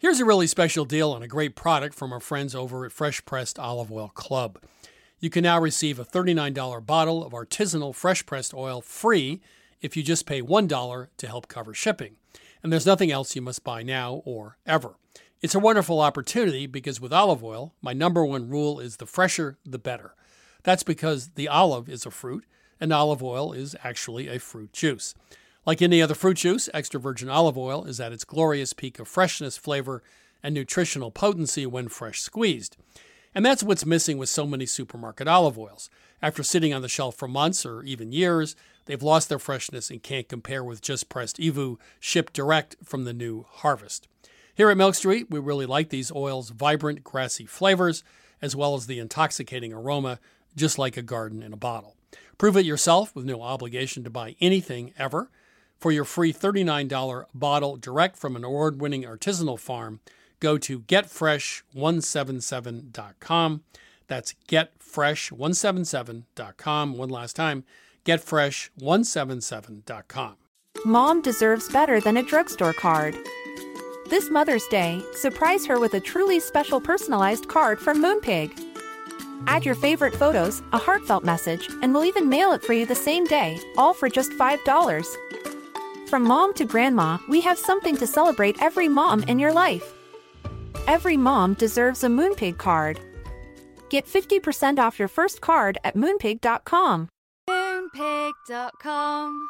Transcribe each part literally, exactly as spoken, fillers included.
Here's a really special deal on a great product from our friends over at Fresh Pressed Olive Oil Club. You can now receive a thirty-nine dollars bottle of artisanal fresh pressed oil free if you just pay one dollar to help cover shipping. And there's nothing else you must buy now or ever. It's a wonderful opportunity because with olive oil, my number one rule is the fresher, the better. That's because the olive is a fruit, and olive oil is actually a fruit juice. Like any other fruit juice, extra virgin olive oil is at its glorious peak of freshness, flavor, and nutritional potency when fresh squeezed. And that's what's missing with so many supermarket olive oils. After sitting on the shelf for months or even years, they've lost their freshness and can't compare with just pressed E V U shipped direct from the new harvest. Here at Milk Street, we really like these oils' vibrant, grassy flavors, as well as the intoxicating aroma, just like a garden in a bottle. Prove it yourself with no obligation to buy anything ever. For your free thirty-nine dollars bottle direct from an award-winning artisanal farm, go to get fresh one seventy-seven dot com. That's get fresh one seventy-seven dot com. One last time, get fresh one seventy-seven dot com. Mom deserves better than a drugstore card. This Mother's Day, surprise her with a truly special personalized card from Moonpig. Add your favorite photos, a heartfelt message, and we'll even mail it for you the same day, all for just five dollars. From mom to grandma, we have something to celebrate every mom in your life. Every mom deserves a Moonpig card. Get fifty percent off your first card at moonpig dot com. moonpig dot com.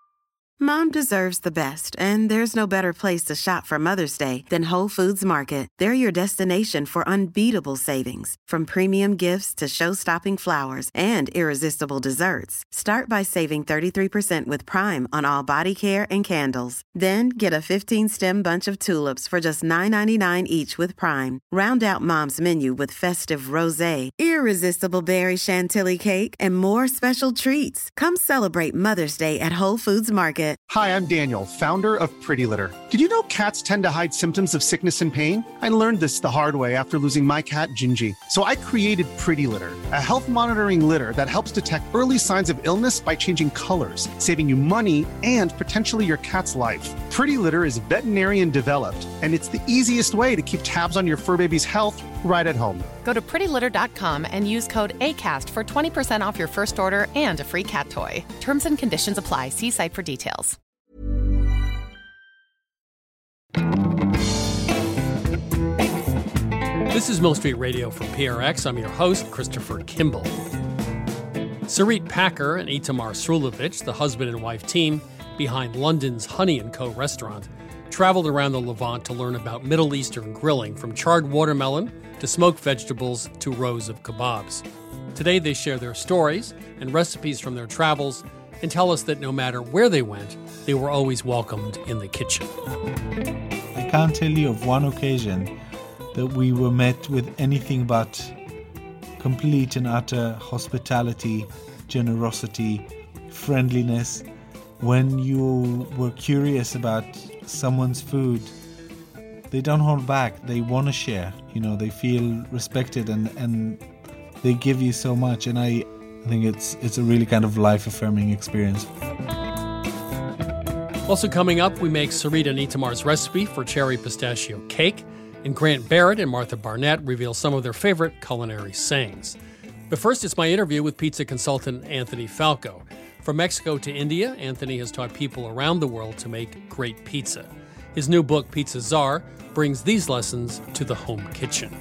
Mom deserves the best, and there's no better place to shop for Mother's Day than Whole Foods Market. They're your destination for unbeatable savings, from premium gifts to show-stopping flowers and irresistible desserts. Start by saving thirty-three percent with Prime on all body care and candles. Then get a fifteen-stem bunch of tulips for just nine ninety-nine each with Prime. Round out Mom's menu with festive rosé, irresistible berry chantilly cake, and more special treats. Come celebrate Mother's Day at Whole Foods Market. Hi, I'm Daniel, founder of Pretty Litter. Did you know cats tend to hide symptoms of sickness and pain? I learned this the hard way after losing my cat, Gingy. So I created Pretty Litter, a health monitoring litter that helps detect early signs of illness by changing colors, saving you money and potentially your cat's life. Pretty Litter is veterinarian developed, and it's the easiest way to keep tabs on your fur baby's health right at home. Go to pretty litter dot com and use code ACAST for twenty percent off your first order and a free cat toy. Terms and conditions apply. See site for details. This is Milk Street Radio from P R X. I'm your host, Christopher Kimball. Sarit Packer and Itamar Srulovich, the husband and wife team behind London's Honey and Co. restaurant, traveled around the Levant to learn about Middle Eastern grilling, from charred watermelon to smoked vegetables to rows of kebabs. Today they share their stories and recipes from their travels and tell us that no matter where they went, they were always welcomed in the kitchen. I can't tell you of one occasion that we were met with anything but complete and utter hospitality, generosity, friendliness. When you were curious about someone's food, they don't hold back. They want to share. You know, they feel respected and, and they give you so much. And I, I think it's it's a really kind of life-affirming experience. Also coming up, we make Sarit and Itamar's recipe for cherry pistachio cake, and Grant Barrett and Martha Barnett reveal some of their favorite culinary sayings. But first, it's my interview with pizza consultant Anthony Falco. From Mexico to India, Anthony has taught people around the world to make great pizza. His new book, Pizza Czar, brings these lessons to the home kitchen.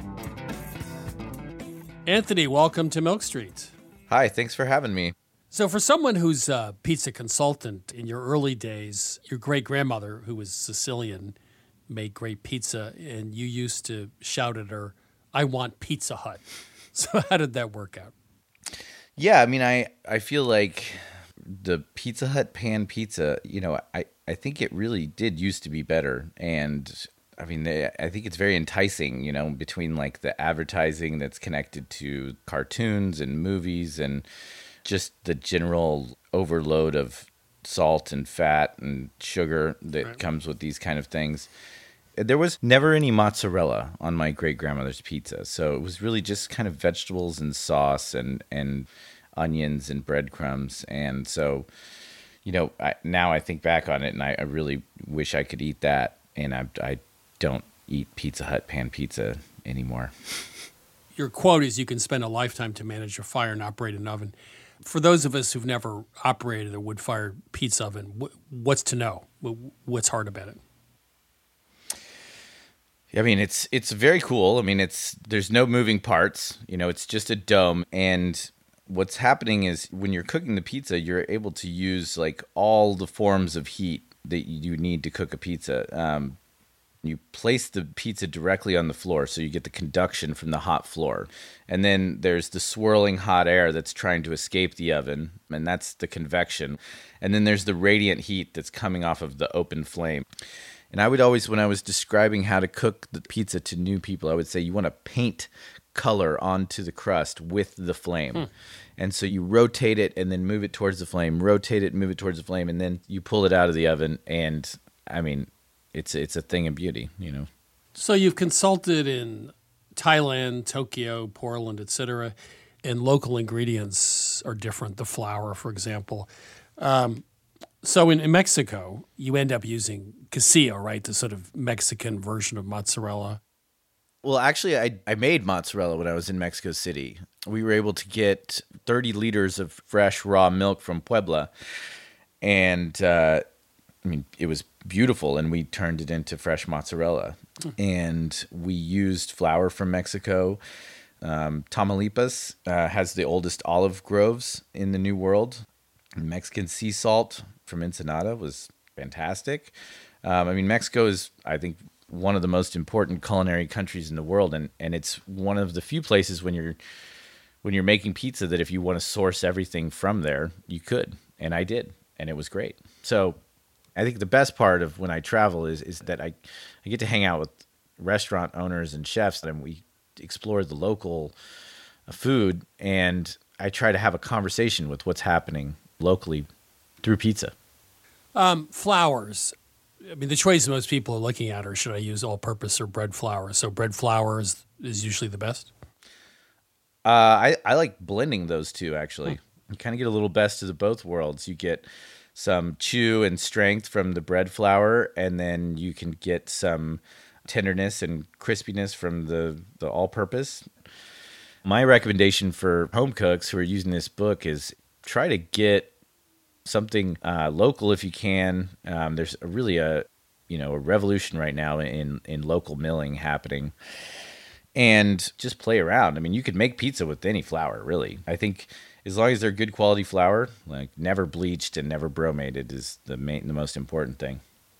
Anthony, welcome to Milk Street. Hi, thanks for having me. So for someone who's a pizza consultant, in your early days, your great-grandmother, who was Sicilian, made great pizza, and you used to shout at her, "I want Pizza Hut." So how did that work out? Yeah, I mean, I, I feel like the Pizza Hut pan pizza, you know, I, I think it really did used to be better. And I mean, they, I think it's very enticing, you know, between like the advertising that's connected to cartoons and movies and just the general overload of salt and fat and sugar that right. comes with these kind of things. There was never any mozzarella on my great-grandmother's pizza, so it was really just kind of vegetables and sauce and, and onions and breadcrumbs. And so, you know, I, now I think back on it, and I, I really wish I could eat that, and I, I don't eat Pizza Hut pan pizza anymore. Your quote is you can spend a lifetime to manage a fire and operate an oven. For those of us who've never operated a wood-fired pizza oven, what's to know? What's hard about it? I mean, it's it's very cool. I mean, it's there's no moving parts. You know, it's just a dome. And what's happening is when you're cooking the pizza, you're able to use like all the forms of heat that you need to cook a pizza. Um, you place the pizza directly on the floor, so you get the conduction from the hot floor. And then there's the swirling hot air that's trying to escape the oven, and that's the convection. And then there's the radiant heat that's coming off of the open flame. And I would always, when I was describing how to cook the pizza to new people, I would say you want to paint color onto the crust with the flame. Hmm. And so you rotate it and then move it towards the flame, rotate it, move it towards the flame, and then you pull it out of the oven. And I mean, it's it's a thing of beauty, you know. So you've consulted in Thailand, Tokyo, Portland, et cetera, and local ingredients are different. The flour, for example. Um, so in, in Mexico, you end up using quesillo, right? The sort of Mexican version of mozzarella. Well, actually, I, I made mozzarella when I was in Mexico City. We were able to get thirty liters of fresh raw milk from Puebla. And, uh, I mean, it was beautiful, and we turned it into fresh mozzarella. Mm. And we used flour from Mexico. Um, Tamaulipas uh, has the oldest olive groves in the New World. Mexican sea salt from Ensenada was fantastic. Um, I mean, Mexico is, I think, one of the most important culinary countries in the world, and, and it's one of the few places when you're when you're making pizza that if you want to source everything from there, you could, and I did, and it was great. So I think the best part of when I travel is is that I, I get to hang out with restaurant owners and chefs, and we explore the local food, and I try to have a conversation with what's happening locally through pizza. Um, flours. I mean, the choice most people are looking at are, should I use all-purpose or bread flour? So bread flour is, is usually the best? Uh, I, I like blending those two, actually. Hmm. You kind of get a little best of the both worlds. You get some chew and strength from the bread flour, and then you can get some tenderness and crispiness from the, the all-purpose. My recommendation for home cooks who are using this book is try to get something uh, local if you can. Um, there's a really a you know a revolution right now in in local milling happening, and just play around. I mean, you could make pizza with any flour, really. I think as long as they're good quality flour, like never bleached and never bromated, is the main the most important thing.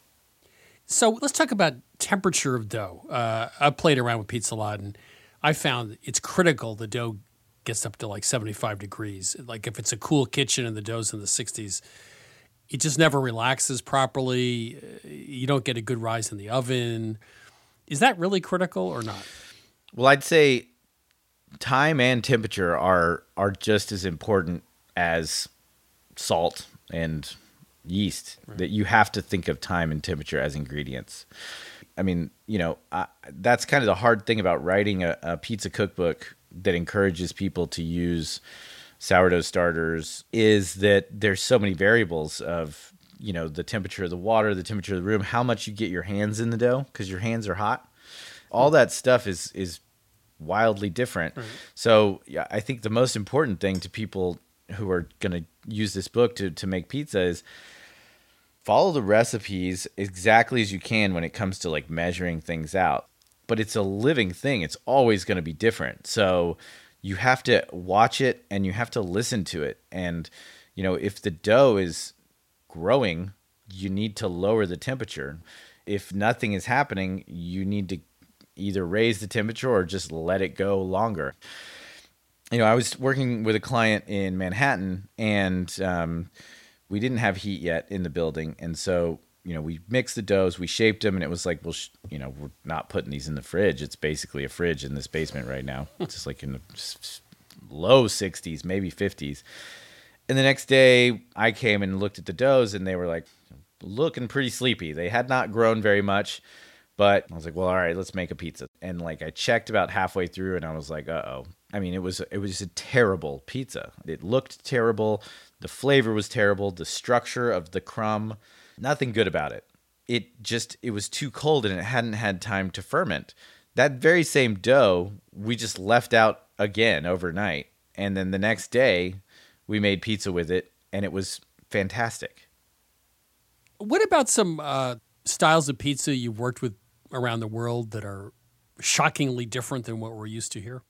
So let's talk about temperature of dough. Uh, I've played around with pizza a lot, and I found it's critical the dough gets up to like seventy-five degrees. Like if it's a cool kitchen and the dough's in the sixties, it just never relaxes properly. You don't get a good rise in the oven. Is that really critical or not? Well, I'd say time and temperature are are just as important as salt and yeast. Right. That you have to think of time and temperature as ingredients. I mean, you know, I, that's kind of the hard thing about writing a, a pizza cookbook that encourages people to use sourdough starters is that there's so many variables of, you know, the temperature of the water, the temperature of the room, how much you get your hands in the dough because your hands are hot. All that stuff is is wildly different. Right. So yeah, I think the most important thing to people who are going to use this book to, to make pizza is follow the recipes exactly as you can when it comes to like measuring things out. But it's a living thing. It's always going to be different. So you have to watch it and you have to listen to it. And, you know, if the dough is growing, you need to lower the temperature. If nothing is happening, you need to either raise the temperature or just let it go longer. You know, I was working with a client in Manhattan, and um, we didn't have heat yet in the building. And so, you know, we mixed the doughs, we shaped them, and it was like, well, sh- you know, we're not putting these in the fridge. It's basically a fridge in this basement right now. It's just like in the low sixties, maybe fifties. And the next day I came and looked at the doughs, and they were like looking pretty sleepy. They had not grown very much, but I was like, well, all right, let's make a pizza. And like I checked about halfway through, and I was like, uh-oh. I mean, it was it was a terrible pizza. It looked terrible. The flavor was terrible. The structure of the crumb, nothing good about it. it just, it was too cold and it hadn't had time to ferment. That very same dough, we just left out again overnight. And then the next day, we made pizza with it, and it was fantastic. What about some uh, styles of pizza you've worked with around the world that are shockingly different than what we're used to here?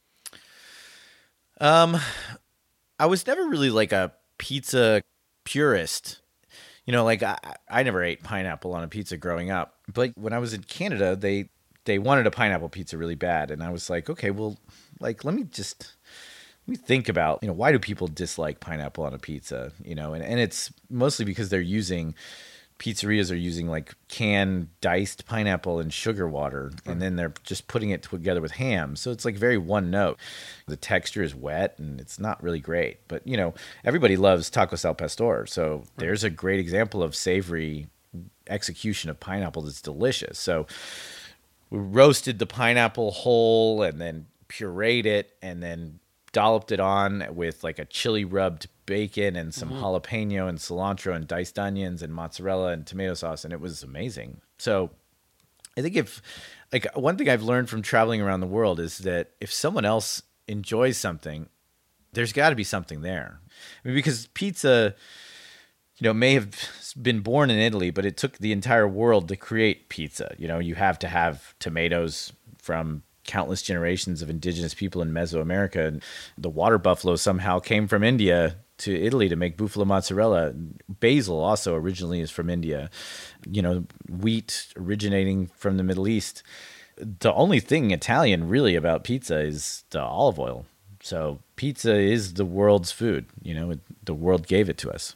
Um, I was never really like a pizza purist. You know, like I, I never ate pineapple on a pizza growing up. But when I was in Canada, they they wanted a pineapple pizza really bad. And I was like, okay, well, like, let me just... We think about, you know, why do people dislike pineapple on a pizza? You know, and, and it's mostly because they're using, pizzerias are using like canned diced pineapple and sugar water, and then they're just putting it together with ham. So it's like very one note. The texture is wet and it's not really great. But, you know, everybody loves tacos al pastor. So there's a great example of savory execution of pineapple that's delicious. So we roasted the pineapple whole and then pureed it and then dolloped it on with like a chili rubbed bacon and some mm-hmm. jalapeno and cilantro and diced onions and mozzarella and tomato sauce. And it was amazing. So I think if like one thing I've learned from traveling around the world is that if someone else enjoys something, there's got to be something there. I mean, because pizza, you know, may have been born in Italy, but it took the entire world to create pizza. You know, you have to have tomatoes from countless generations of indigenous people in Mesoamerica. And the water buffalo somehow came from India to Italy to make buffalo mozzarella. Basil also originally is from India. You know, wheat originating from the Middle East. The only thing Italian really about pizza is the olive oil. So pizza is the world's food. You know, it, the world gave it to us.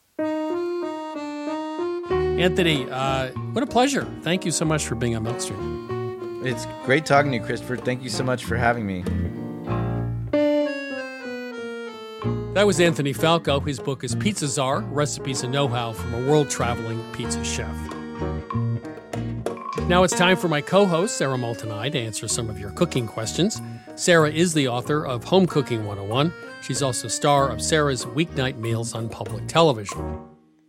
Anthony, uh, what a pleasure. Thank you so much for being on Milk Street. It's great talking to you, Christopher. Thank you so much for having me. That was Anthony Falco. His book is Pizza Czar, Recipes and Know-How from a World-Traveling Pizza Chef. Now it's time for my co-host, Sarah Moulton-I, to answer some of your cooking questions. Sarah is the author of Home Cooking one oh one. She's also star of Sarah's Weeknight Meals on public television.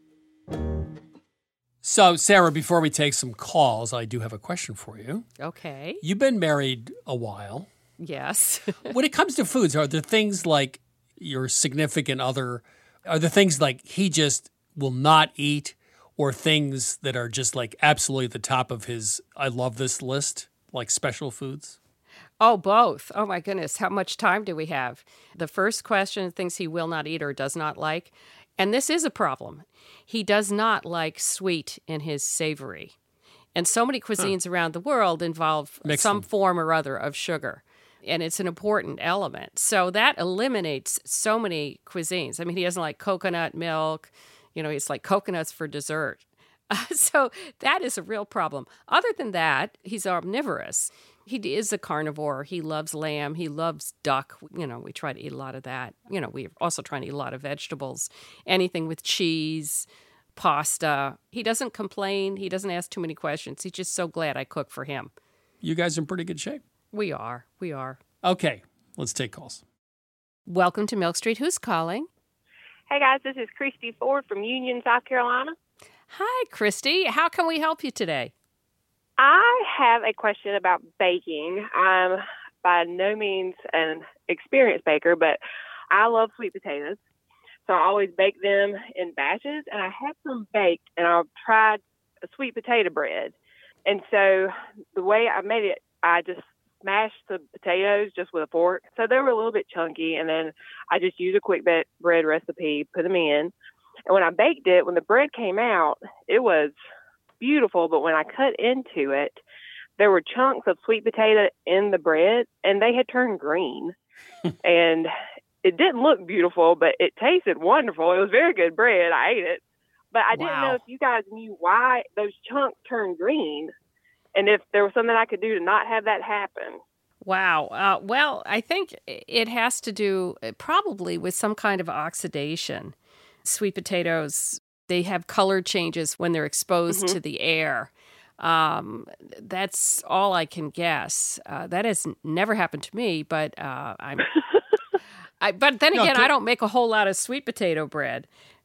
So, Sarah, before we take some calls, I do have a question for you. Okay. You've been married a while. Yes. When it comes to foods, are there things like your significant other, are there things like he just will not eat, or things that are just like absolutely at the top of his I love this list, like special foods? Oh, both. Oh, my goodness. How much time do we have? The first question, things he will not eat or does not like. And this is a problem. He does not like sweet in his savory. And so many cuisines huh. around the world involve Mix some them. form or other of sugar. And it's an important element. So that eliminates so many cuisines. I mean, he doesn't like coconut milk. You know, he's like coconuts for dessert. Uh, so that is a real problem. Other than that, he's omnivorous. He is a carnivore. He loves lamb. He loves duck. You know, we try to eat a lot of that. You know, we're also trying to eat a lot of vegetables. Anything with cheese, pasta. He doesn't complain. He doesn't ask too many questions. He's just so glad I cook for him. You guys are in pretty good shape. We are. We are. Okay, let's take calls. Welcome to Milk Street. Who's calling? Hey, guys. This is Christy Ford from Union, South Carolina. Hi, Christy. How can we help you today? I have a question about baking. I'm by no means an experienced baker, but I love sweet potatoes. So I always bake them in batches, and I have some baked, and I've tried a sweet potato bread. And so the way I made it, I just smashed the potatoes just with a fork. So they were a little bit chunky, and then I just used a quick bread recipe, put them in. And when I baked it, when the bread came out, it was beautiful, but when I cut into it, there were chunks of sweet potato in the bread, and they had turned green. And it didn't look beautiful, but it tasted wonderful. It was very good bread. I ate it. But I didn't Wow. know if you guys knew why those chunks turned green, and if there was something I could do to not have that happen. Wow. Uh, well, I think it has to do probably with some kind of oxidation. Sweet potatoes, they have color changes when they're exposed Mm-hmm. to the air. Um, that's all I can guess. Uh, that has never happened to me, but uh, I'm. I, but then No, again, to- I don't make a whole lot of sweet potato bread.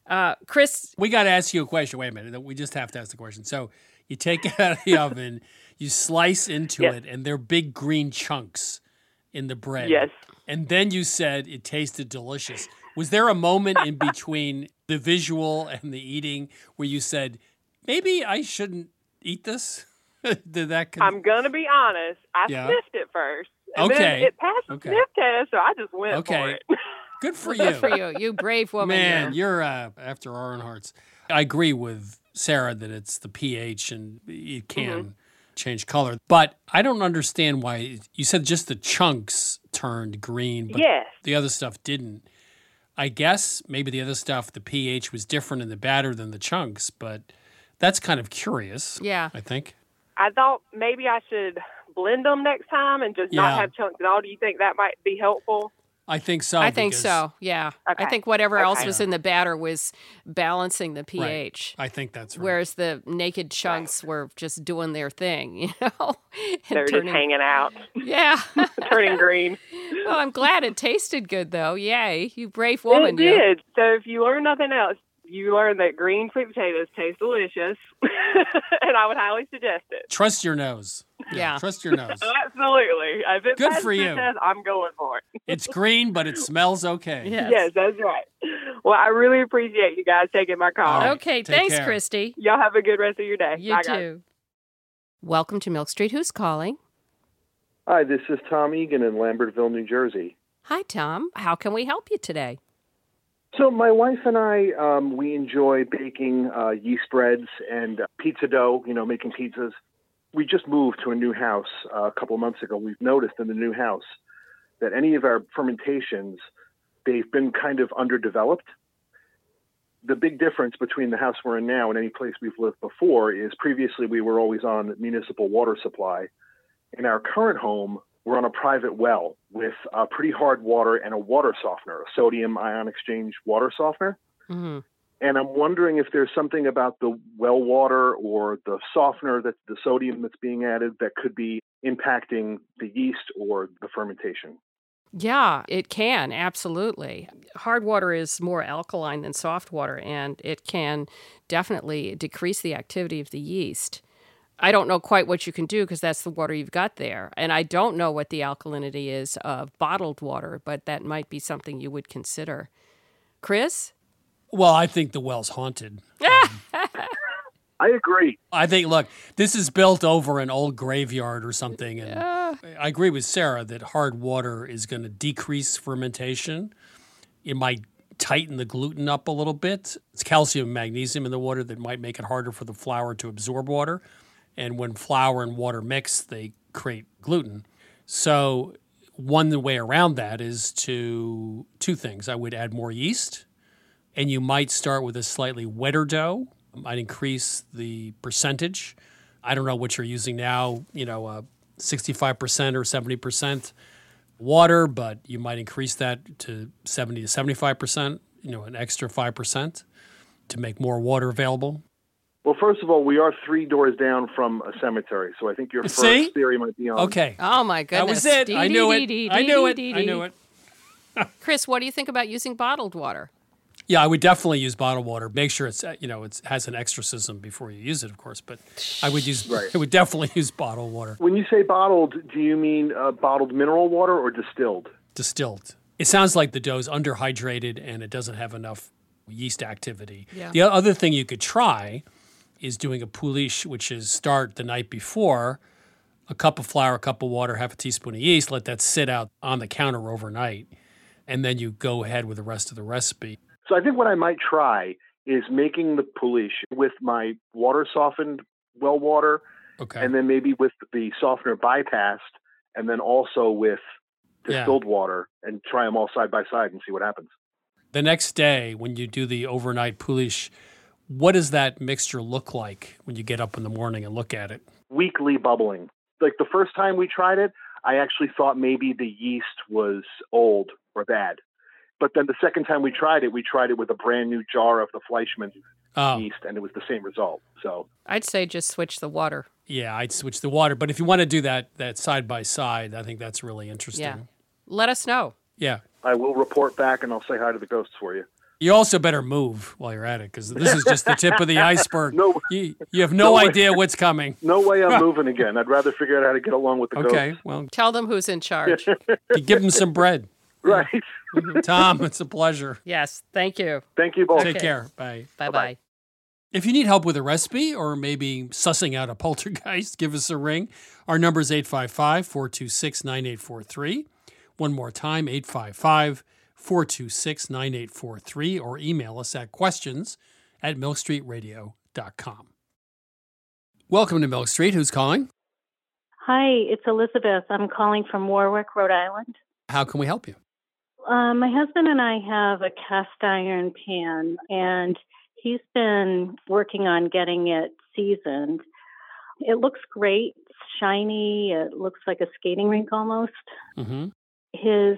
Uh, Chris, we got to ask you a question. Wait a minute. We just have to ask the question. So you take it out of the oven, you slice into Yes. it, and they're big green chunks in the bread. Yes. And then you said it tasted delicious. Was there a moment in between the visual and the eating where you said, maybe I shouldn't eat this? Did that? Con- I'm gonna be honest. I Yeah. sniffed it first. And Okay. Then it passed the Okay. sniff test, so I just went Okay. for it. Good for good you. for you. You brave woman. Man, you. you're uh, after our own hearts. I agree with Sarah that it's the pH and it can Mm-hmm. change color. But I don't understand why you said just the chunks turned green, but Yes. the other stuff didn't. I guess maybe the other stuff, the pH was different in the batter than the chunks, but that's kind of curious. Yeah. I think. I thought maybe I should blend them next time and just Yeah. not have chunks at all. Do you think that might be helpful? I think so. I think because- so. Yeah. I Okay. think whatever else Okay. was in the batter was balancing the Right. pH. I think that's right. Whereas the naked chunks were just doing their thing, you know? And They're turning- just hanging out, Yeah. turning green. Well, I'm glad it tasted good, though. Yay. You brave woman. It you. did. So if you learn nothing else, you learn that green sweet potatoes taste delicious, and I would highly suggest it. Trust your nose. Yeah. Trust your nose. Absolutely. If it Good passes for the you. test, I'm going for it. It's green, but it smells okay. Yes. Yes, that's right. Well, I really appreciate you guys taking my call. All right. Okay. Take Thanks, care. Christy. Y'all have a good rest of your day. You Bye, too. guys. Welcome to Milk Street. Who's calling? Hi, this is Tom Egan in Lambertville, New Jersey. Hi, Tom. How can we help you today? So my wife and I, um, we enjoy baking uh, yeast breads and uh, pizza dough, you know, making pizzas. We just moved to a new house uh, a couple of months ago. We've noticed in the new house that any of our fermentations, they've been kind of underdeveloped. The big difference between the house we're in now and any place we've lived before is previously we were always on municipal water supply. In our current home, we're on a private well with uh, pretty hard water and a water softener, a sodium ion exchange water softener. Mm-hmm. And I'm wondering if there's something about the well water or the softener, that the sodium that's being added, that could be impacting the yeast or the fermentation. Yeah, it can, absolutely. Hard water is more alkaline than soft water, and it can definitely decrease the activity of the yeast. I don't know quite what you can do because that's the water you've got there. And I don't know what the alkalinity is of bottled water, but that might be something you would consider. Chris? Well, I think the well's haunted. I agree. I think, look, this is built over an old graveyard or something. And Uh, I agree with Sarah that hard water is going to decrease fermentation. It might tighten the gluten up a little bit. It's calcium and magnesium in the water that might make it harder for the flour to absorb water. And when flour and water mix, they create gluten. So one way around that is to two things. I would add more yeast, and you might start with a slightly wetter dough. I'd increase the percentage. I don't know what you're using now, you know, uh, sixty-five percent or seventy percent water, but you might increase that to seventy to seventy-five percent, you know, an extra five percent to make more water available. Well, first of all, we are three doors down from a cemetery, so I think your first See? theory might be on. Okay. Oh, my That goodness. was it. I knew it. I knew it. I knew it. Chris, what do you think about using bottled water? Yeah, I would definitely use bottled water. Make sure it's, uh, you know, it has an exorcism before you use it, of course. But I would use, Right. I would definitely use bottled water. When you say bottled, do you mean uh, bottled mineral water or distilled? Distilled. It sounds like the dough's underhydrated and it doesn't have enough yeast activity. Yeah. The other thing you could try is doing a pouliche, which is start the night before, a cup of flour, a cup of water, half a teaspoon of yeast, let that sit out on the counter overnight, and then you go ahead with the rest of the recipe. So I think what I might try is making the pouliche with my water softened well water, Okay. and then maybe with the softener bypassed, and then also with Yeah. distilled water, and try them all side by side and see what happens. The next day, when you do the overnight pouliche, what does that mixture look like when you get up in the morning and look at it? Weekly bubbling. Like the first time we tried it, I actually thought maybe the yeast was old or bad. But then the second time we tried it, we tried it with a brand new jar of the Fleischmann Oh, yeast, and it was the same result. So I'd say just switch the water. yeah, I'd switch the water. But if you want to do that that side by side, I think that's really interesting. Yeah. Let us know. Yeah. I will report back, and I'll say hi to the ghosts for you. You also better move while you're at it, because this is just the tip of the iceberg. No, you, you have no, no idea way. what's coming. No way I'm moving again. I'd rather figure out how to get along with the Okay, ghosts. well, Tell them who's in charge. you give them some bread. Right. Tom, it's a pleasure. Yes, thank you. Thank you both. Take care. Bye. Bye-bye. If you need help with a recipe or maybe sussing out a poltergeist, give us a ring. Our number is eight five five, four two six, nine eight four three. One more time, eight five five, four two six, nine eight four three, or email us at questions at milk street radio dot com. Welcome to Milk Street. Who's calling? Hi, it's Elizabeth. I'm calling from Warwick, Rhode Island. How can we help you? Uh, my husband and I have a cast iron pan, and he's been working on getting it seasoned. It looks great, it's shiny. It looks like a skating rink almost. Mm-hmm. His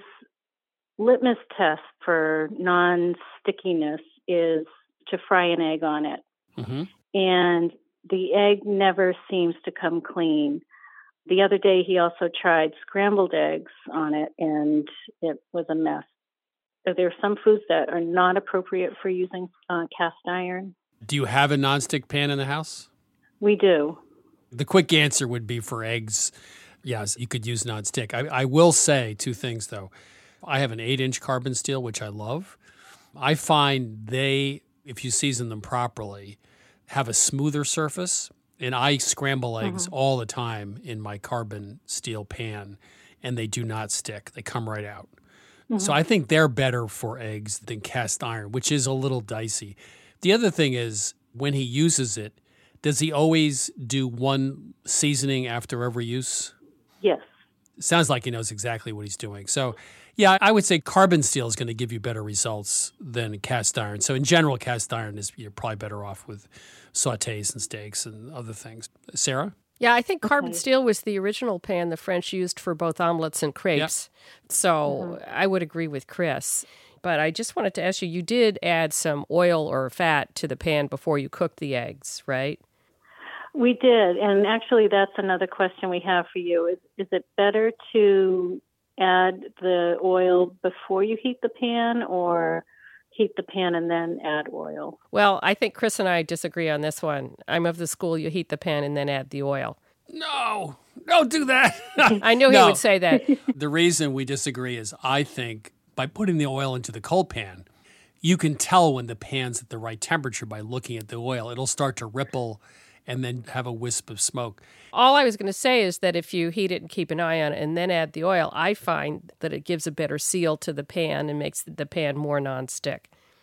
litmus test for non-stickiness is to fry an egg on it. Mm-hmm. And the egg never seems to come clean. The other day, he also tried scrambled eggs on it, and it was a mess. Are there some foods that are not appropriate for using uh, cast iron? Do you have a nonstick pan in the house? We do. The quick answer would be for eggs. Yes, you could use nonstick. I, I will say two things, though. I have an eight-inch carbon steel, which I love. I find they, if you season them properly, have a smoother surface. And I scramble eggs mm-hmm. all the time in my carbon steel pan, and they do not stick. They come right out. Mm-hmm. So I think they're better for eggs than cast iron, which is a little dicey. The other thing is, when he uses it, does he always do one seasoning after every use? Yes. Sounds like he knows exactly what he's doing. So, yeah, I would say carbon steel is going to give you better results than cast iron. So in general, cast iron is you're probably better off with sautés and steaks and other things. Sarah? Yeah, I think carbon Okay. steel was the original pan the French used for both omelets and crepes. Yep. So mm-hmm. I would agree with Chris. But I just wanted to ask you, you did add some oil or fat to the pan before you cooked the eggs, right? We did. And actually, that's another question we have for you. Is, is it better to add the oil before you heat the pan, or heat the pan and then add oil? Well, I think Chris and I disagree on this one. I'm of the school you heat the pan and then add the oil. No, don't do that. I knew no. he would say that. The reason we disagree is I think by putting the oil into the cold pan, you can tell when the pan's at the right temperature by looking at the oil. It'll start to ripple and then have a wisp of smoke. All I was going to say is that if you heat it and keep an eye on it and then add the oil, I find that it gives a better seal to the pan and makes the pan more nonstick.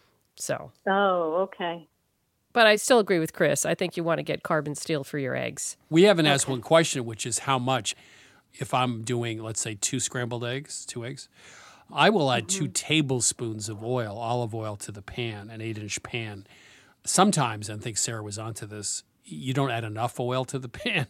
So. Oh, okay. But I still agree with Chris. I think you want to get carbon steel for your eggs. We haven't asked one question, which is how much. If I'm doing, let's say, two scrambled eggs, two eggs, I will add mm-hmm. two tablespoons of oil, olive oil, to the pan, an eight-inch pan. Sometimes, and I think Sarah was onto this, you don't add enough oil to the pan.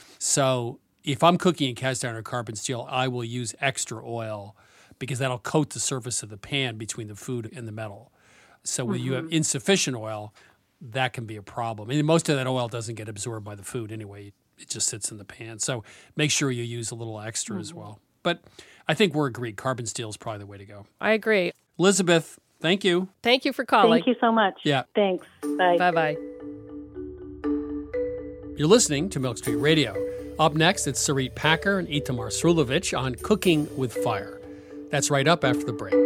So if I'm cooking in cast iron or carbon steel, I will use extra oil because that'll coat the surface of the pan between the food and the metal. So when mm-hmm. you have insufficient oil, that can be a problem. And most of that oil doesn't get absorbed by the food anyway. It just sits in the pan. So make sure you use a little extra mm-hmm. as well. But I think we're agreed. Carbon steel is probably the way to go. I agree. Elizabeth, thank you. Thank you for calling. Thank you so much. Yeah. Thanks. Bye. Bye-bye. You're listening to Milk Street Radio. Up next, it's Sarit Packer and Itamar Srulovich on Cooking with Fire. That's right up after the break.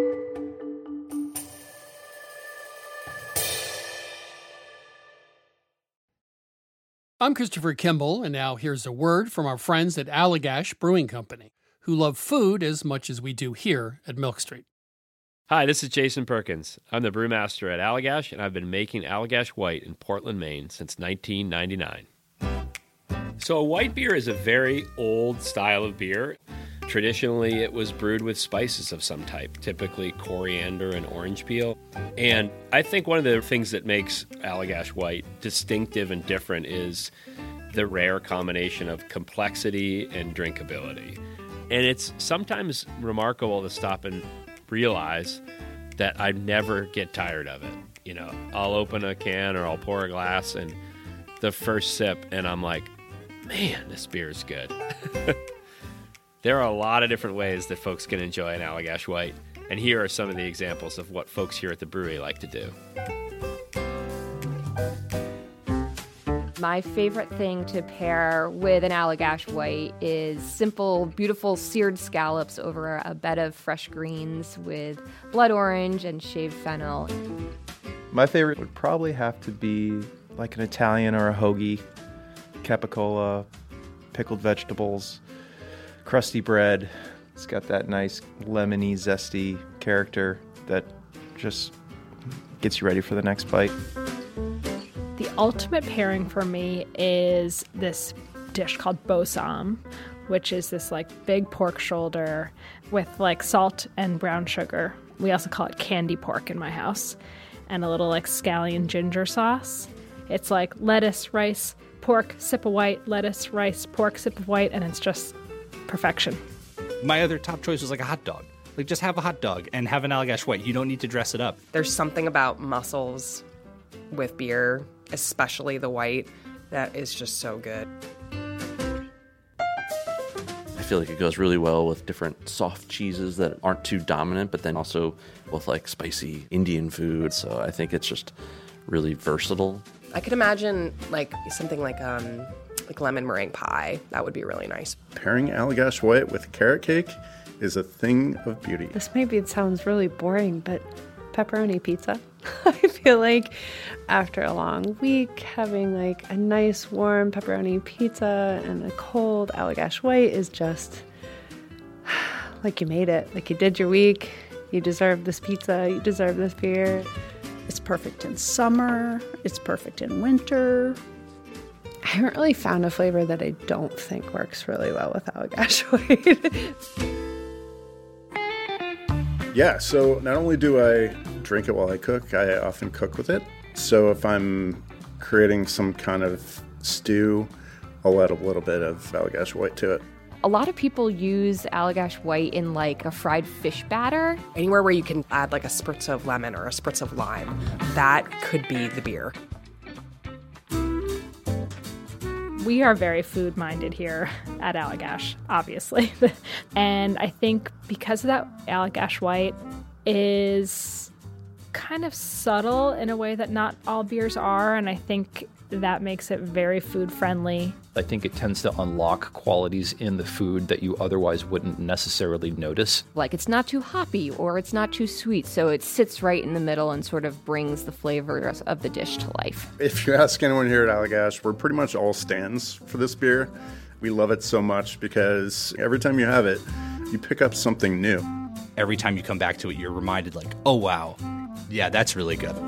I'm Christopher Kimball, and now here's a word from our friends at Allagash Brewing Company, who love food as much as we do here at Milk Street. Hi, this is Jason Perkins. I'm the brewmaster at Allagash, and I've been making Allagash White in Portland, Maine since nineteen ninety-nine. So a white beer is a very old style of beer. Traditionally, it was brewed with spices of some type, typically coriander and orange peel. And I think one of the things that makes Allagash White distinctive and different is the rare combination of complexity and drinkability. And it's sometimes remarkable to stop and realize that I never get tired of it. You know, I'll open a can or I'll pour a glass and the first sip and I'm like, man, this beer is good. There are a lot of different ways that folks can enjoy an Allagash White. And here are some of the examples of what folks here at the brewery like to do. My favorite thing to pair with an Allagash White is simple, beautiful seared scallops over a bed of fresh greens with blood orange and shaved fennel. My favorite would probably have to be like an Italian or a hoagie, capicola, pickled vegetables, crusty bread. It's got that nice lemony, zesty character that just gets you ready for the next bite. The ultimate pairing for me is this dish called Bossam, which is this like big pork shoulder with like salt and brown sugar. We also call it candy pork in my house, and a little like scallion ginger sauce. It's like lettuce, rice, pork, sip of white, lettuce, rice, pork, sip of white, and it's just perfection. My other top choice was like a hot dog. Like, just have a hot dog and have an Allagash White. You don't need to dress it up. There's something about mussels with beer, especially the white, that is just so good. I feel like it goes really well with different soft cheeses that aren't too dominant, but then also with like spicy Indian food. So I think it's just really versatile. I could imagine like something like um like lemon meringue pie. That would be really nice. Pairing Allagash White with carrot cake is a thing of beauty. This maybe it sounds really boring, but pepperoni pizza. I feel like after a long week, having like a nice warm pepperoni pizza and a cold Allagash White is just like you made it. Like you did your week. You deserve this pizza. You deserve this beer. It's perfect in summer. It's perfect in winter. I haven't really found a flavor that I don't think works really well with Allagash White. Yeah, so not only do I drink it while I cook, I often cook with it. So if I'm creating some kind of stew, I'll add a little bit of Allagash White to it. A lot of people use Allagash White in like a fried fish batter. Anywhere where you can add like a spritz of lemon or a spritz of lime, that could be the beer. We are very food-minded here at Allagash, obviously. And I think because of that, Allagash White is kind of subtle in a way that not all beers are, and I think that makes it very food-friendly. I think it tends to unlock qualities in the food that you otherwise wouldn't necessarily notice. Like it's not too hoppy or it's not too sweet, so it sits right in the middle and sort of brings the flavors of the dish to life. If you ask anyone here at Allagash, we're pretty much all stands for this beer. We love it so much because every time you have it, you pick up something new. Every time you come back to it, you're reminded like, oh wow, yeah, that's really good.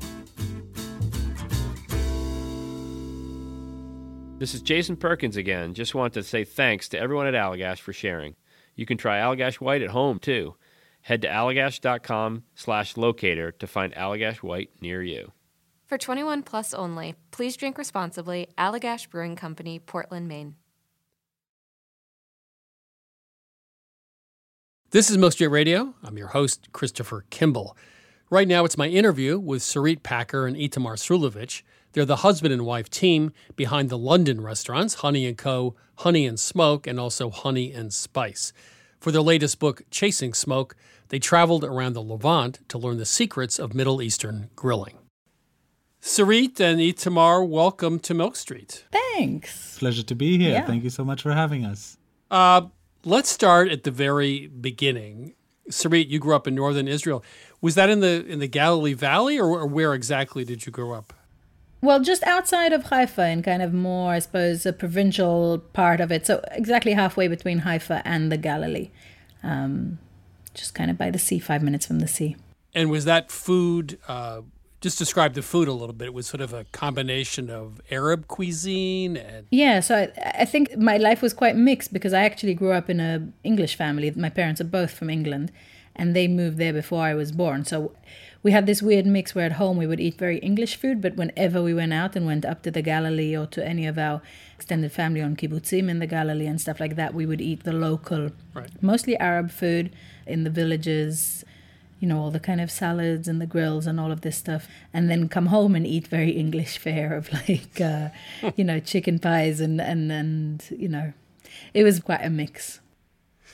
This is Jason Perkins again. Just want to say thanks to everyone at Allagash for sharing. You can try Allagash White at home, too. Head to allagash.com slash locator to find Allagash White near you. For twenty-one plus only, please drink responsibly. Allagash Brewing Company, Portland, Maine. This is Milk Street Radio. I'm your host, Christopher Kimball. Right now, it's my interview with Sarit Packer and Itamar Srulovich. They're the husband and wife team behind the London restaurants, Honey and Co., Honey and Smoke, and also Honey and Spice. For their latest book, Chasing Smoke, they traveled around the Levant to learn the secrets of Middle Eastern grilling. Sarit and Itamar, welcome to Milk Street. Thanks. Pleasure to be here. Yeah. Thank you so much for having us. Uh, let's start at the very beginning. Sarit, you grew up in northern Israel. Was that in the in the Galilee Valley, or, or where exactly did you grow up? Well, just outside of Haifa and kind of more, I suppose, a provincial part of it. So exactly halfway between Haifa and the Galilee. Um, just kind of by the sea, five minutes from the sea. And was that food, uh, just describe the food a little bit. It was sort of a combination of Arab cuisine and... Yeah, so I, I think my life was quite mixed because I actually grew up in an English family. My parents are both from England and they moved there before I was born. So we had this weird mix where at home we would eat very English food, but whenever we went out and went up to the Galilee or to any of our extended family on kibbutzim in the Galilee and stuff like that, we would eat the local, right. mostly Arab food in the villages, you know, all the kind of salads and the grills and all of this stuff, and then come home and eat very English fare of like, uh, you know, chicken pies and, and, and, you know, it was quite a mix.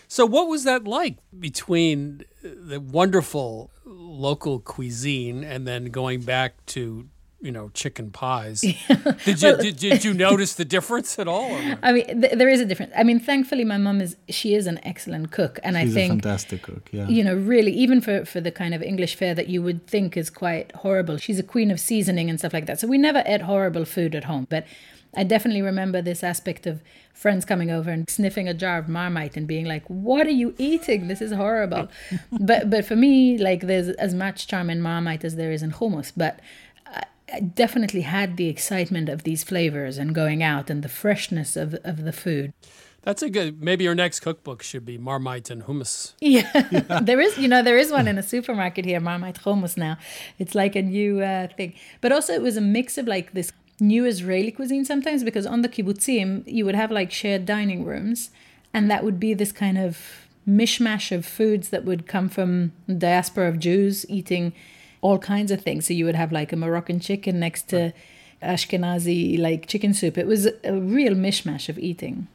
So what was that like between the wonderful local cuisine and then going back to, you know, chicken pies? Did you Well- did, did you notice the difference at all? Or no? I mean, th- there is a difference. I mean, thankfully, my mum is she is an excellent cook, and She's I think a fantastic cook, yeah. you know, really, even for for the kind of English fare that you would think is quite horrible, she's a queen of seasoning and stuff like that. So we never ate horrible food at home, but I definitely remember this aspect of friends coming over and sniffing a jar of Marmite and being like, "What are you eating? This is horrible." but but for me, like, there's as much charm in Marmite as there is in hummus, but I definitely had the excitement of these flavors and going out and the freshness of, of the food. That's a good. Maybe your next cookbook should be Marmite and hummus. Yeah, there is, you know, there is one in a supermarket here, Marmite hummus now. It's like a new uh, thing. But also it was a mix of like this new Israeli cuisine sometimes, because on the kibbutzim, you would have like shared dining rooms, and that would be this kind of mishmash of foods that would come from the diaspora of Jews eating all kinds of things. So you would have like a Moroccan chicken next to Ashkenazi like chicken soup. It was a real mishmash of eating.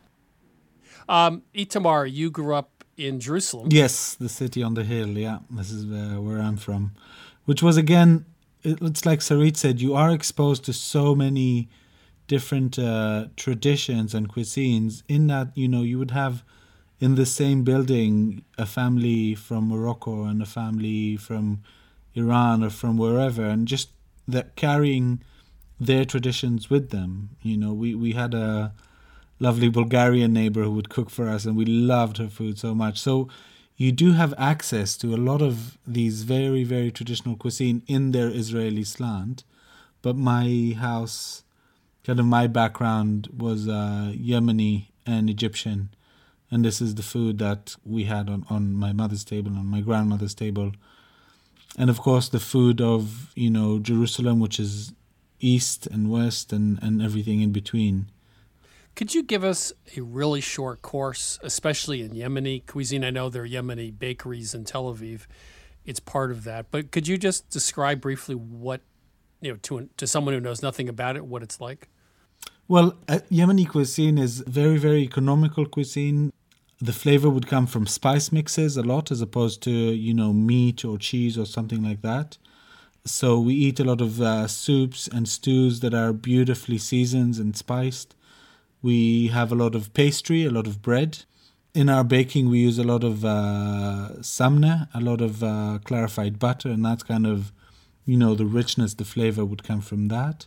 Um, Itamar, you grew up in Jerusalem. Yes, the city on the hill, yeah. This is uh, where I'm from. Which was, again, it, it's like Sarit said, you are exposed to so many different uh, traditions and cuisines in that, you know, you would have in the same building a family from Morocco and a family from Iran or from wherever, and just that carrying their traditions with them. You know, we, we had a lovely Bulgarian neighbor who would cook for us, and we loved her food so much. So you do have access to a lot of these very, very traditional cuisine in their Israeli slant. But my house, kind of my background was uh, Yemeni and Egyptian. And this is the food that we had on, on my mother's table, on my grandmother's table. And of course the food of, you know, Jerusalem, which is east and west and, and everything in between. Could you give us a really short course, especially in Yemeni cuisine? I know there are Yemeni bakeries in Tel Aviv. It's part of that. But could you just describe briefly what, you know, to to someone who knows nothing about it, what it's like? Well, uh, Yemeni cuisine is very, very economical cuisine. The flavor would come from spice mixes a lot, as opposed to, you know, meat or cheese or something like that. So we eat a lot of uh, soups and stews that are beautifully seasoned and spiced. We have a lot of pastry, a lot of bread. In our baking, we use a lot of uh, samna, a lot of uh, clarified butter, and that's kind of, you know, the richness, the flavor would come from that.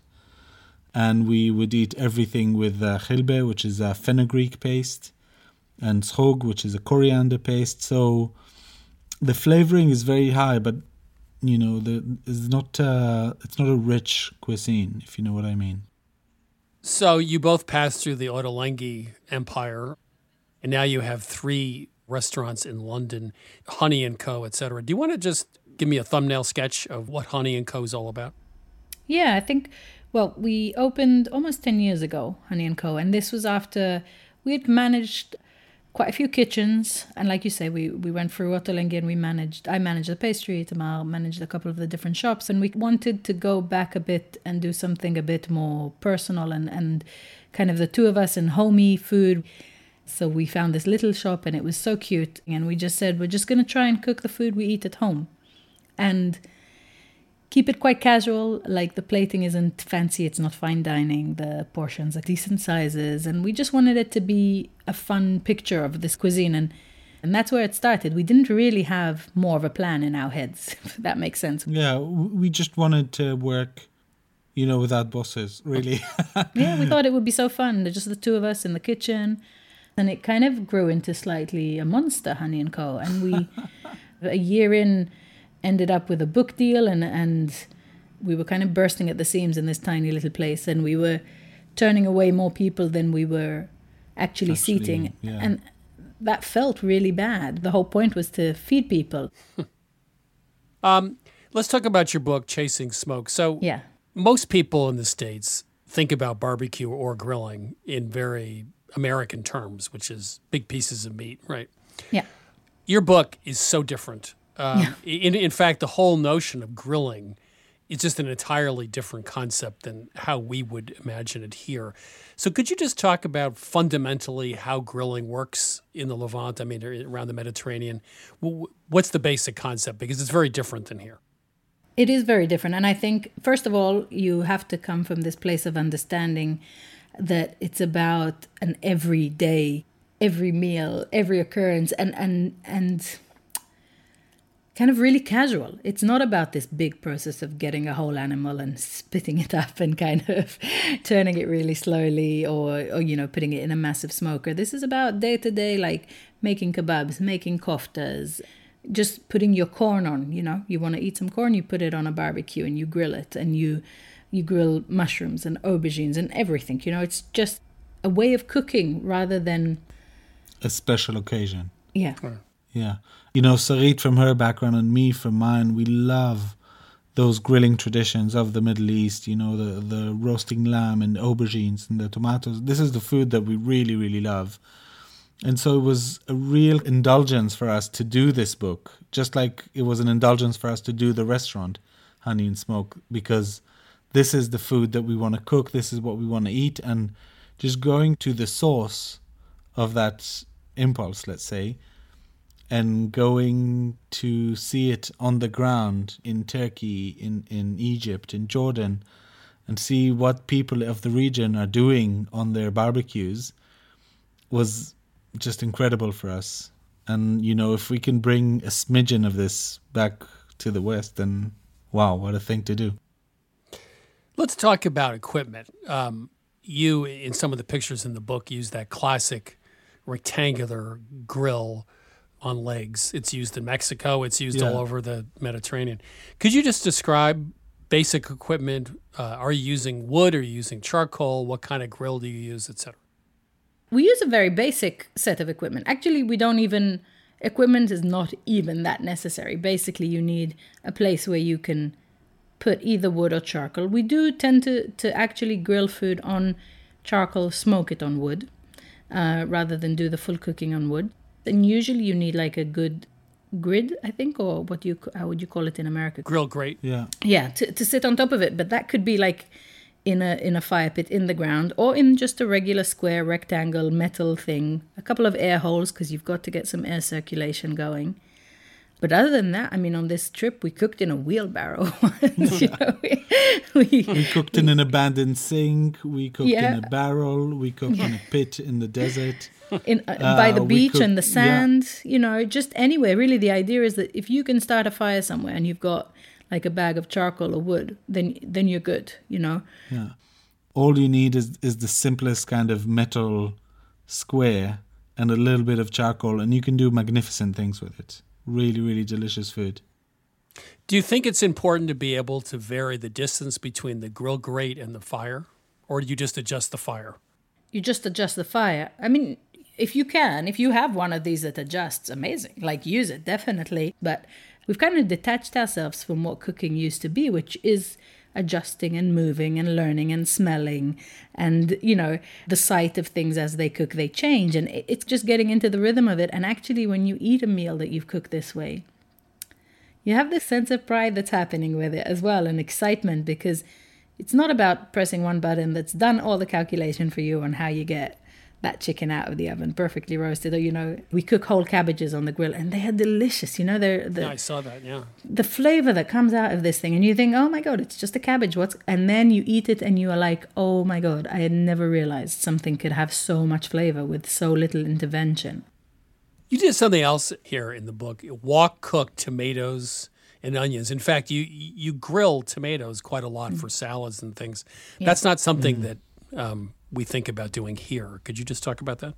And we would eat everything with uh, khilbe, which is a fenugreek paste, and zhog, which is a coriander paste. So the flavoring is very high, but, you know, the, it's not uh, it's not a rich cuisine, if you know what I mean. So you both passed through the Ottolenghi Empire, and now you have three restaurants in London, Honey and Co., et cetera. Do you want to just give me a thumbnail sketch of what Honey and Co. is all about? Yeah, I think, well, we opened almost ten years ago, Honey and Co., and this was after we had managed quite a few kitchens, and like you say, we, we went through Ottolenghi and we managed, I managed the pastry, Tamar managed a couple of the different shops, and we wanted to go back a bit and do something a bit more personal and, and kind of the two of us and homey food. So we found this little shop and it was so cute, and we just said, we're just going to try and cook the food we eat at home. And keep it quite casual, like the plating isn't fancy, it's not fine dining, the portions are decent sizes, and we just wanted it to be a fun picture of this cuisine, and and that's where it started. We didn't really have more of a plan in our heads, if that makes sense. Yeah, we just wanted to work, you know, without bosses, really. Yeah, we thought it would be so fun, just the two of us in the kitchen, and it kind of grew into slightly a monster, Honey and Co. And we, a year in, ended up with a book deal, and and we were kind of bursting at the seams in this tiny little place, and we were turning away more people than we were actually, actually seating, yeah. And that felt really bad. The whole point was to feed people. um, let's talk about your book, Chasing Smoke. So yeah. Most people in the States think about barbecue or grilling in very American terms, which is big pieces of meat, right? Yeah. Your book is so different. Um, yeah. in, in fact, the whole notion of grilling it's just an entirely different concept than how we would imagine it here. So could you just talk about fundamentally how grilling works in the Levant, I mean, around the Mediterranean? What's the basic concept? Because it's very different than here. It is very different. And I think, first of all, you have to come from this place of understanding that it's about an everyday, every meal, every occurrence, and and and kind of really casual. It's not about this big process of getting a whole animal and spitting it up and kind of turning it really slowly or, or, you know, putting it in a massive smoker. This is about day-to-day, like making kebabs, making koftas, just putting your corn on, you know. You want to eat some corn, you put it on a barbecue and you grill it, and you you grill mushrooms and aubergines and everything. You know, it's just a way of cooking rather than a special occasion. Yeah. Yeah. You know, Sarit from her background and me from mine, we love those grilling traditions of the Middle East, you know, the, the roasting lamb and aubergines and the tomatoes. This is the food that we really, really love. And so it was a real indulgence for us to do this book, just like it was an indulgence for us to do the restaurant, Honey and Smoke, because this is the food that we want to cook, this is what we want to eat, and just going to the source of that impulse, let's say, and going to see it on the ground in Turkey, in, in Egypt, in Jordan, and see what people of the region are doing on their barbecues was just incredible for us. And, you know, if we can bring a smidgen of this back to the West, then wow, what a thing to do. Let's talk about equipment. Um, you, in some of the pictures in the book, use that classic rectangular grill on legs. It's used in Mexico. It's used Yeah. all over the Mediterranean. Could you just describe basic equipment? Uh, are you using wood? Are you using charcoal? What kind of grill do you use, et cetera? We use a very basic set of equipment. Actually, we don't even, equipment is not even that necessary. Basically, you need a place where you can put either wood or charcoal. We do tend to, to actually grill food on charcoal, smoke it on wood, uh, rather than do the full cooking on wood. And usually you need like a good grid, I think, or what do you, how would you call it in America? Grill grate. Yeah. Yeah, to, to sit on top of it. But that could be like in a in a fire pit in the ground, or in just a regular square rectangle metal thing. A couple of air holes, because you've got to get some air circulation going. But other than that, I mean, on this trip, we cooked in a wheelbarrow. you know, we, we, We cooked in an abandoned sink. We cooked Yeah. in a barrel. We cooked in a pit in the desert. in uh, by the Uh, we beach cooked- and the sand, you know, just anywhere. Really, the idea is that if you can start a fire somewhere and you've got like a bag of charcoal or wood, then then you're good, you know. Yeah. All you need is, is the simplest kind of metal square and a little bit of charcoal, and you can do magnificent things with it. Really, really delicious food. Do you think it's important to be able to vary the distance between the grill grate and the fire? Or do you just adjust the fire? You just adjust the fire. I mean, if you can, if you have one of these that adjusts, amazing. Like, use it, definitely. But we've kind of detached ourselves from what cooking used to be, which is adjusting and moving and learning and smelling. And, you know, the sight of things as they cook, they change. And it- it's just getting into the rhythm of it. And actually, when you eat a meal that you've cooked this way, you have this sense of pride that's happening with it as well, and excitement, because it's not about pressing one button that's done all the calculation for you on how you get that chicken out of the oven perfectly roasted. Or, you know, we cook whole cabbages on the grill and they are delicious. You know, they're the Yeah, I saw that, yeah. the flavor that comes out of this thing, and you think, oh my God, it's just a cabbage. What's and then you eat it and you are like, oh my God, I had never realized something could have so much flavor with so little intervention. You did something else here in the book. Wok cooked tomatoes and onions. In fact, you you grill tomatoes quite a lot for salads and things. Yeah. That's not something that um, we think about doing here. Could you just talk about that?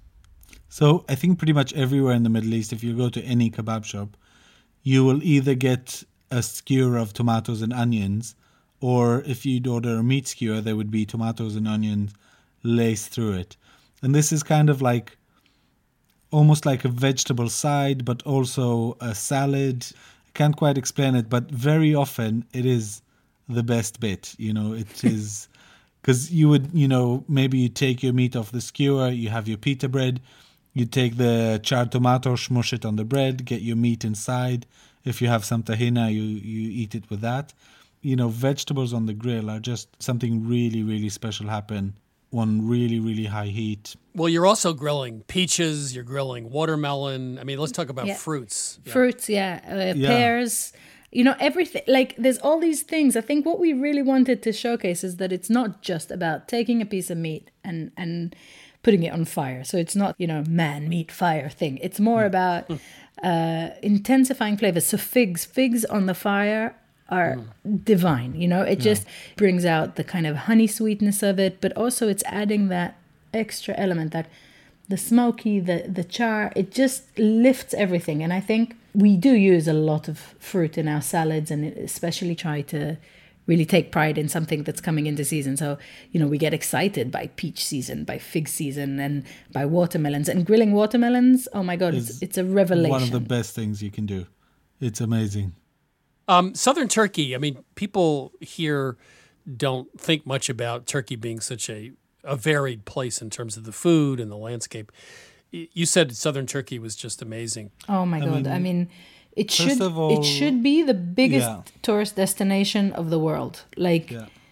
So I think pretty much everywhere in the Middle East, if you go to any kebab shop, you will either get a skewer of tomatoes and onions, or if you'd order a meat skewer, there would be tomatoes and onions laced through it. And this is kind of like almost like a vegetable side, but also a salad. I can't quite explain it, but very often it is the best bit. You know, it is because you would, you know, maybe you take your meat off the skewer, you have your pita bread, you take the charred tomato, smush it on the bread, get your meat inside. If you have some tahina, you, you eat it with that. you know, vegetables on the grill are just something really, really special happen on really, really high heat. Well, you're also grilling peaches, you're grilling watermelon. I mean, let's talk about Yeah. fruits. Yeah. Fruits, yeah, uh, Yeah. pears, you know, everything. Like, there's all these things. I think what we really wanted to showcase is that it's not just about taking a piece of meat and and putting it on fire. So it's not, you know, man, meat, fire thing. It's more about uh, intensifying flavors. So figs, figs on the fire are divine, you know, it Yeah. just brings out the kind of honey sweetness of it, but also it's adding that extra element, that the smoky, the the char, it just lifts everything. And I think we do use a lot of fruit in our salads, and especially try to really take pride in something that's coming into season. So, you know, we get excited by peach season, by fig season, and by watermelons. And grilling watermelons, oh my God, it's, it's a revelation. One of the best things you can do. It's amazing. Um, Southern Turkey, I mean, people here don't think much about Turkey being such a, a varied place in terms of the food and the landscape. Y- You said Southern Turkey was just amazing. Oh my I God. mean, I mean, it first should of all- it should be the biggest Yeah. tourist destination of the world. Like,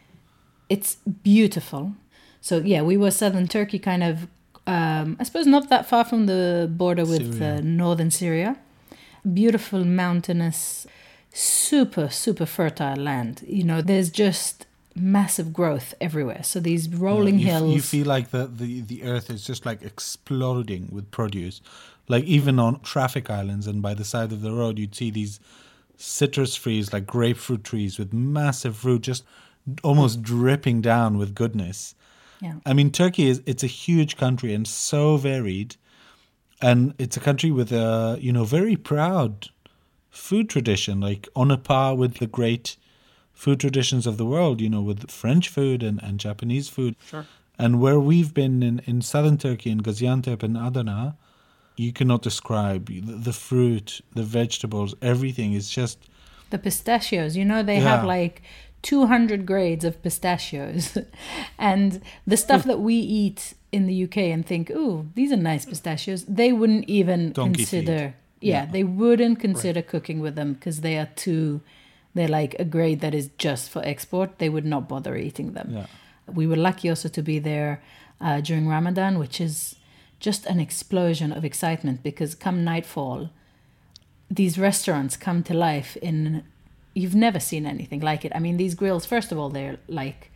it's beautiful. So yeah, we were Southern Turkey, kind of, um, I suppose not that far from the border with Syria. uh, northern Syria. Beautiful, mountainous, super, super fertile land. You know, there's just massive growth everywhere. So these rolling you, f- hills. You feel like the, the, the earth is just like exploding with produce. Like even on traffic islands and by the side of the road, you'd see these citrus trees, like grapefruit trees with massive fruit just almost dripping down with goodness. Yeah. I mean, Turkey is, it's a huge country and so varied. And it's a country with a, you know, very proud food tradition, like on a par with the great food traditions of the world, you know, with French food and, and Japanese food. Sure. And where we've been in, in southern Turkey, in Gaziantep and Adana, you cannot describe the, the fruit, the vegetables, everything is just... The pistachios, you know, they Yeah. have like two hundred grades of pistachios. And the stuff that we eat in the U K and think, ooh, these are nice pistachios, they wouldn't even Donkey consider... feed. Yeah, Yeah. they wouldn't consider cooking with them because they are too... They're like a grade that is just for export. They would not bother eating them. Yeah. We were lucky also to be there uh, during Ramadan, which is just an explosion of excitement because come nightfall, these restaurants come to life in... You've never seen anything like it. I mean, these grills, first of all, they're like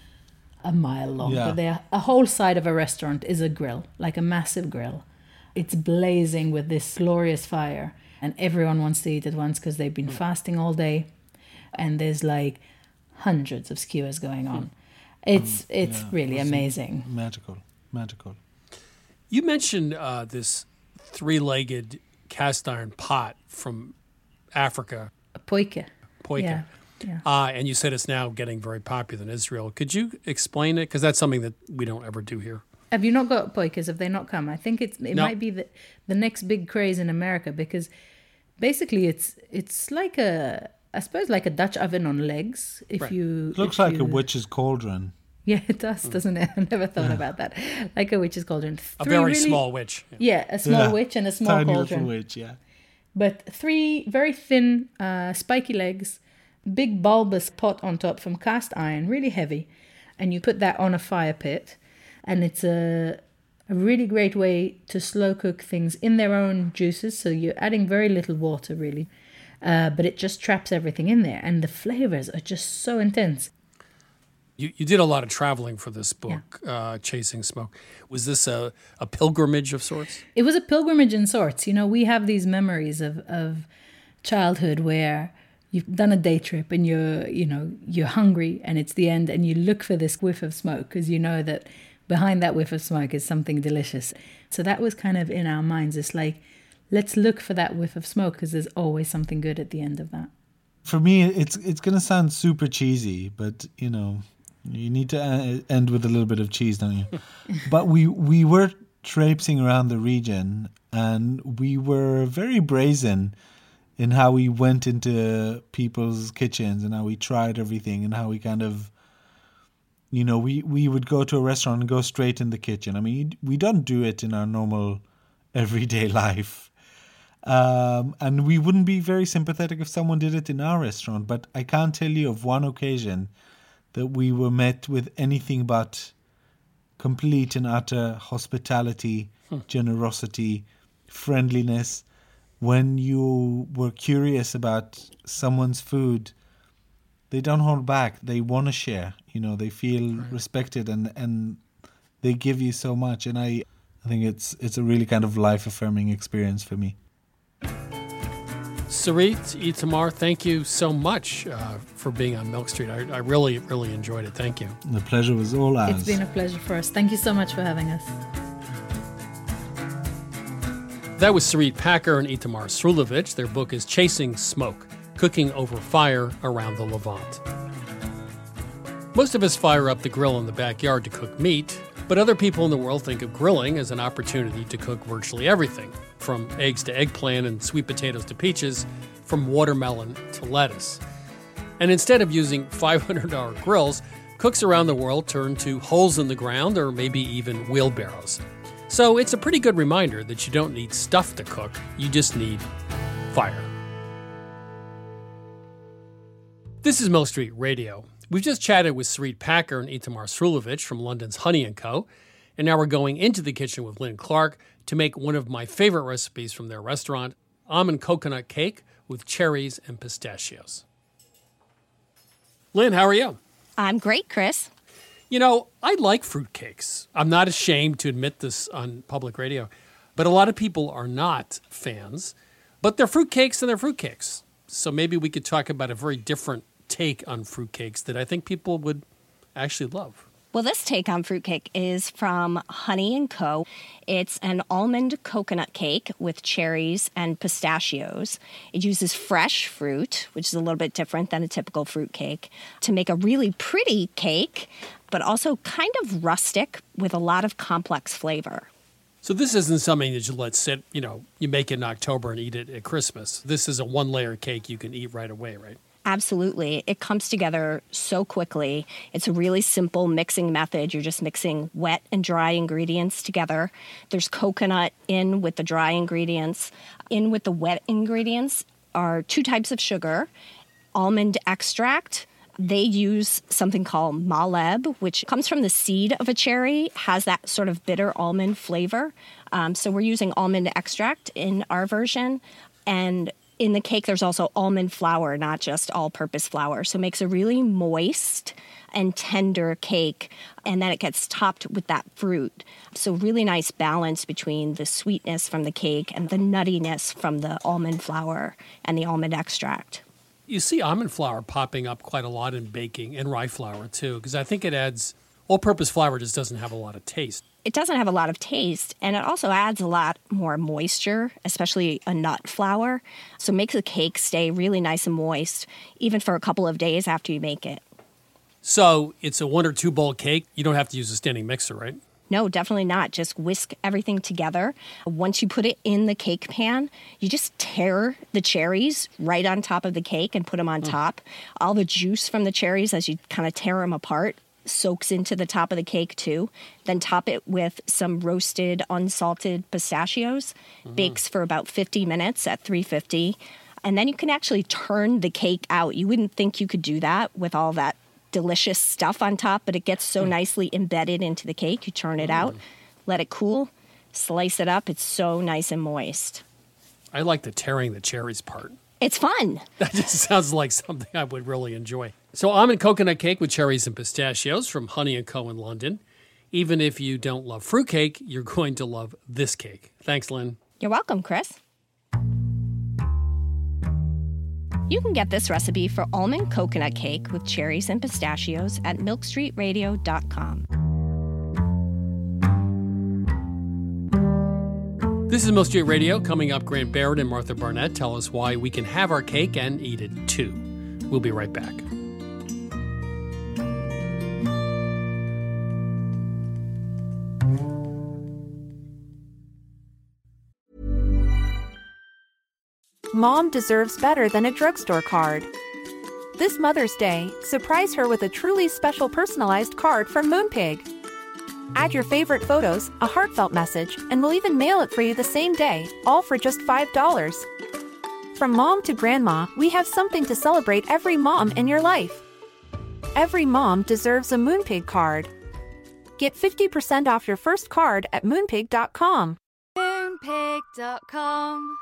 a mile long, Yeah. but they're, a whole side of a restaurant is a grill, like a massive grill. It's blazing with this glorious fire, and everyone wants to eat at once because they've been fasting all day, and there's like hundreds of skewers going on. It's it's Yeah, really it's amazing. Magical, magical. You mentioned uh, this three-legged cast iron pot from Africa. Poike. Poike. Yeah, yeah. Uh, and you said it's now getting very popular in Israel. Could you explain it? Because that's something that we don't ever do here. Have you not got poikers? Have they not come? I think it's it No. might be the the next big craze in America because basically it's it's like a I suppose like a Dutch oven on legs. If Right. you It looks if like a you- witch's cauldron. Yeah, it does, doesn't it? I never thought about that. Like a witch's cauldron. A Three very really- small witch. Yeah, a small Yeah. witch and a small Tiny cauldron. little witch, yeah. But three very thin, uh, spiky legs, big bulbous pot on top from cast iron, really heavy. And you put that on a fire pit. And it's a, a really great way to slow cook things in their own juices. So you're adding very little water, really. Uh, but it just traps everything in there. And the flavors are just so intense. You, you did a lot of traveling for this book, uh, Chasing Smoke. Was this a, a pilgrimage of sorts? It was a pilgrimage in sorts. You know, we have these memories of, of childhood where you've done a day trip and you're, you know, you're hungry and it's the end and you look for this whiff of smoke because you know that behind that whiff of smoke is something delicious. So that was kind of in our minds. It's like, let's look for that whiff of smoke because there's always something good at the end of that. For me, it's it's going to sound super cheesy, but, you know, you need to uh, end with a little bit of cheese, don't you? But we, we were traipsing around the region and we were very brazen in how we went into people's kitchens and how we tried everything and how we kind of, you know, we, we would go to a restaurant and go straight in the kitchen. I mean, we don't do it in our normal everyday life. Um, and we wouldn't be very sympathetic if someone did it in our restaurant. But I can't tell you of one occasion that we were met with anything but complete and utter hospitality, hmm. generosity, friendliness. When you were curious about someone's food, they don't hold back. They want to share. You know, they feel right. respected, and, and they give you so much. And I, I think it's it's a really kind of life-affirming experience for me. Sarit, Itamar, thank you so much uh, for being on Milk Street. I, I really, really enjoyed it. Thank you. The pleasure was all ours. It's been a pleasure for us. Thank you so much for having us. That was Sarit Packer and Itamar Srulovic. Their book is Chasing Smoke, Cooking Over Fire Around the Levant. Most of us fire up the grill in the backyard to cook meat, but other people in the world think of grilling as an opportunity to cook virtually everything, from eggs to eggplant and sweet potatoes to peaches, from watermelon to lettuce. And instead of using five hundred dollars grills, cooks around the world turn to holes in the ground or maybe even wheelbarrows. So it's a pretty good reminder that you don't need stuff to cook, you just need fire. This is Milk Street Radio. We've just chatted with Sarit Packer and Itamar Srulovic from London's Honey and Co., and now we're going into the kitchen with Lynn Clark to make one of my favorite recipes from their restaurant, almond coconut cake with cherries and pistachios. Lynn, how are you? I'm great, Chris. You know, I like fruitcakes. I'm not ashamed to admit this on public radio, but a lot of people are not fans. But they're fruitcakes and they're fruitcakes. So maybe we could talk about a very different take on fruitcakes that I think people would actually love. Well, this take on fruitcake is from Honey and Co. It's an almond coconut cake with cherries and pistachios. It uses fresh fruit, which is a little bit different than a typical fruitcake, to make a really pretty cake, but also kind of rustic with a lot of complex flavor. So this isn't something that you let sit, you know, you make it in October and eat it at Christmas. This is a one-layer cake you can eat right away, right? Absolutely. It comes together so quickly. It's a really simple mixing method. You're just mixing wet and dry ingredients together. There's coconut in with the dry ingredients. In with the wet ingredients are two types of sugar, almond extract. They use something called maleb, which comes from the seed of a cherry, has that sort of bitter almond flavor. Um, so we're using almond extract in our version. And in the cake, there's also almond flour, not just all-purpose flour. So it makes a really moist and tender cake. And then it gets topped with that fruit. So really nice balance between the sweetness from the cake and the nuttiness from the almond flour and the almond extract. You see almond flour popping up quite a lot in baking, and rye flour too, because I think it adds, all-purpose flour just doesn't have a lot of taste. It doesn't have a lot of taste, and it also adds a lot more moisture, especially a nut flour. So it makes the cake stay really nice and moist, even for a couple of days after you make it. So it's a one or two bowl cake. You don't have to use a standing mixer, right? No, definitely not. Just whisk everything together. Once you put it in the cake pan, you just tear the cherries right on top of the cake and put them on mm. top. All the juice from the cherries, as you kind of tear them apart, soaks into the top of the cake too. Then top it with some roasted, unsalted pistachios. Mm-hmm. Bakes for about fifty minutes at three fifty. And then you can actually turn the cake out. You wouldn't think you could do that with all that delicious stuff on top, but it gets so mm. nicely embedded into the cake. You turn it mm. out, let it cool, slice it up. It's so nice and moist. I like the tearing the cherries part. It's fun. That just sounds like something I would really enjoy. So almond coconut cake with cherries and pistachios from Honey and Co. in London. Even if you don't love fruitcake, you're going to love this cake. Thanks, Lynn. You're welcome, Chris. You can get this recipe for almond coconut cake with cherries and pistachios at milk street radio dot com. This is Milk Street Radio. Coming up, Grant Barrett and Martha Barnett tell us why we can have our cake and eat it too. We'll be right back. Mom deserves better than a drugstore card. This Mother's Day, surprise her with a truly special personalized card from Moonpig. Add your favorite photos, a heartfelt message, and we'll even mail it for you the same day, all for just five dollars. From mom to grandma, we have something to celebrate every mom in your life. Every mom deserves a Moonpig card. Get fifty percent off your first card at moonpig dot com. Moonpig dot com.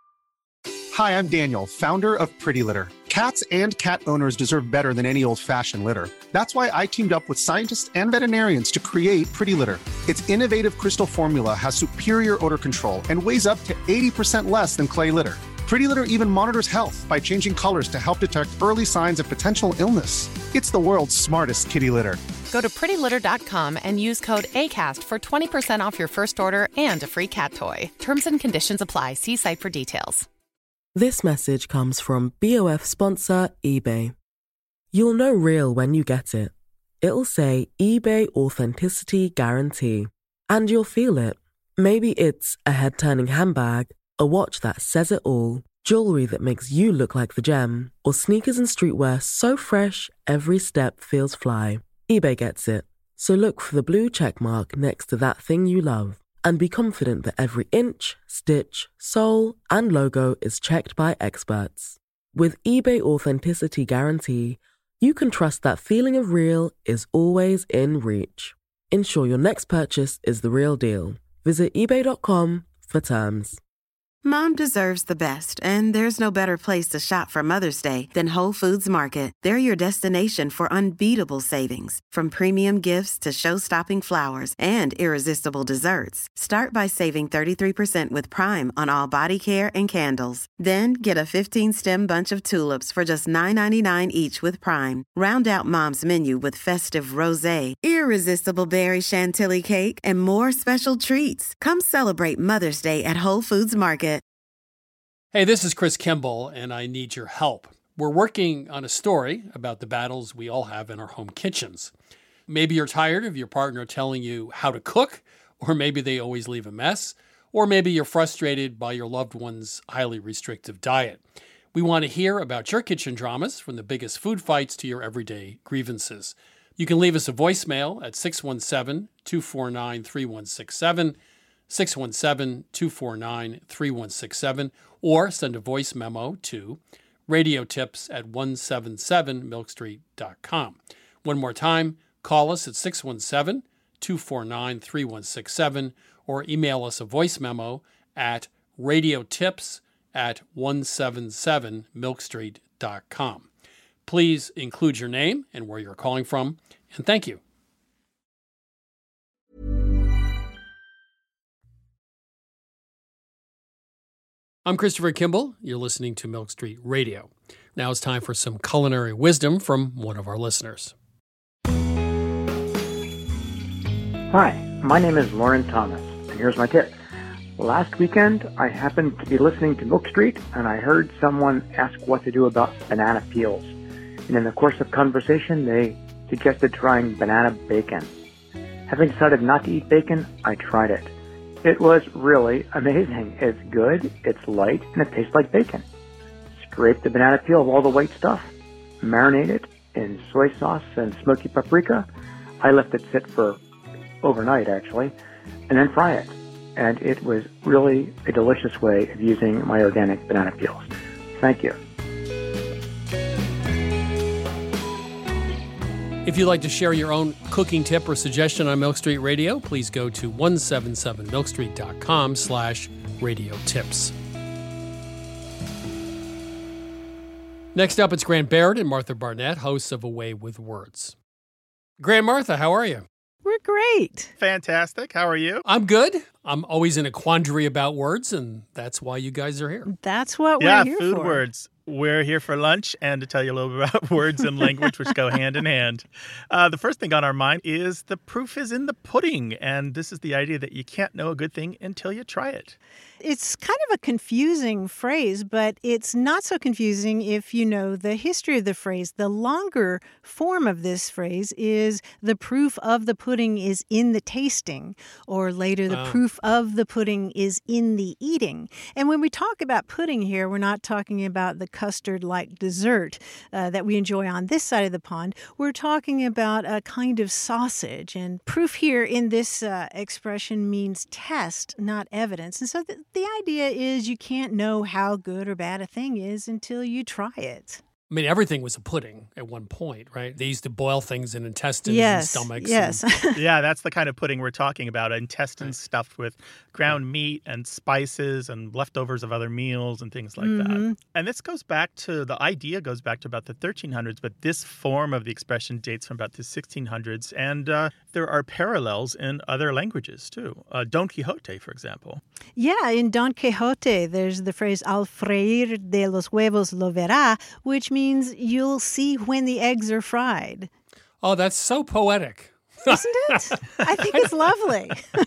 Hi, I'm Daniel, founder of Pretty Litter. Cats and cat owners deserve better than any old-fashioned litter. That's why I teamed up with scientists and veterinarians to create Pretty Litter. Its innovative crystal formula has superior odor control and weighs up to eighty percent less than clay litter. Pretty Litter even monitors health by changing colors to help detect early signs of potential illness. It's the world's smartest kitty litter. Go to pretty litter dot com and use code ACAST for twenty percent off your first order and a free cat toy. Terms and conditions apply. See site for details. This message comes from B O F sponsor eBay. You'll know real when you get it. It'll say eBay Authenticity Guarantee. And you'll feel it. Maybe it's a head-turning handbag, a watch that says it all, jewelry that makes you look like the gem, or sneakers and streetwear so fresh every step feels fly. eBay gets it. So look for the blue check mark next to that thing you love. And be confident that every inch, stitch, sole, and logo is checked by experts. With eBay Authenticity Guarantee, you can trust that feeling of real is always in reach. Ensure your next purchase is the real deal. Visit ebay dot com for terms. Mom deserves the best, and there's no better place to shop for Mother's Day than Whole Foods Market. They're your destination for unbeatable savings, from premium gifts to show-stopping flowers and irresistible desserts. Start by saving thirty-three percent with Prime on all body care and candles. Then get a fifteen-stem bunch of tulips for just nine ninety-nine each with Prime. Round out Mom's menu with festive rosé, irresistible berry chantilly cake, and more special treats. Come celebrate Mother's Day at Whole Foods Market. Hey, this is Chris Kimball, and I need your help. We're working on a story about the battles we all have in our home kitchens. Maybe you're tired of your partner telling you how to cook, or maybe they always leave a mess, or maybe you're frustrated by your loved one's highly restrictive diet. We want to hear about your kitchen dramas, from the biggest food fights to your everyday grievances. You can leave us a voicemail at six one seven, two four nine, three one six seven, six one seven, two four nine, three one six seven, or send a voice memo to radiotips at one seven seven milk street dot com. One more time, call us at six one seven, two four nine, three one six seven, or email us a voice memo at radiotips at one seven seven milk street dot com. Please include your name and where you're calling from, and thank you. I'm Christopher Kimball. You're listening to Milk Street Radio. Now it's time for some culinary wisdom from one of our listeners. Hi, my name is Lauren Thomas, and here's my tip. Last weekend, I happened to be listening to Milk Street, and I heard someone ask what to do about banana peels. And in the course of conversation, they suggested trying banana bacon. Having decided not to eat bacon, I tried it. It was really amazing. It's good, it's light, and it tastes like bacon. Scrape the banana peel of all the white stuff, marinate it in soy sauce and smoky paprika. I left it sit for overnight, actually, and then fry it. And it was really a delicious way of using my organic banana peels. Thank you. If you'd like to share your own cooking tip or suggestion on Milk Street Radio, please go to one seven seven milk street dot com slash radio tips. Next up, it's Grant Barrett and Martha Barnett, hosts of A Way with Words. Grant, Martha, how are you? We're great. Fantastic. How are you? I'm good. I'm always in a quandary about words, and that's why you guys are here. That's what yeah, we're here food for. words. We're here for lunch and to tell you a little bit about words and language, which go hand in hand. Uh, the first thing on our mind is the proof is in the pudding. And this is the idea that you can't know a good thing until you try it. It's kind of a confusing phrase, but it's not so confusing if you know the history of the phrase. The longer form of this phrase is the proof of the pudding is in the tasting, or later the Oh. proof of the pudding is in the eating. And when we talk about pudding here, we're not talking about the custard-like dessert uh, that we enjoy on this side of the pond. We're talking about a kind of sausage. And proof here in this uh, expression means test, not evidence. And so the, the idea is you can't know how good or bad a thing is until you try it. I mean, everything was a pudding at one point, right? They used to boil things in intestines yes, and stomachs. Yes, and... Yeah, that's the kind of pudding we're talking about. Intestines stuffed with ground meat and spices and leftovers of other meals and things like mm-hmm. that. And this goes back to, the idea goes back to about the thirteen hundreds, but this form of the expression dates from about the sixteen hundreds. And uh, there are parallels in other languages, too. Uh, Don Quixote, for example. Yeah, in Don Quixote, there's the phrase, al freír de los huevos lo verá, which means means you'll see when the eggs are fried. Oh, that's so poetic. Isn't it? I think it's lovely.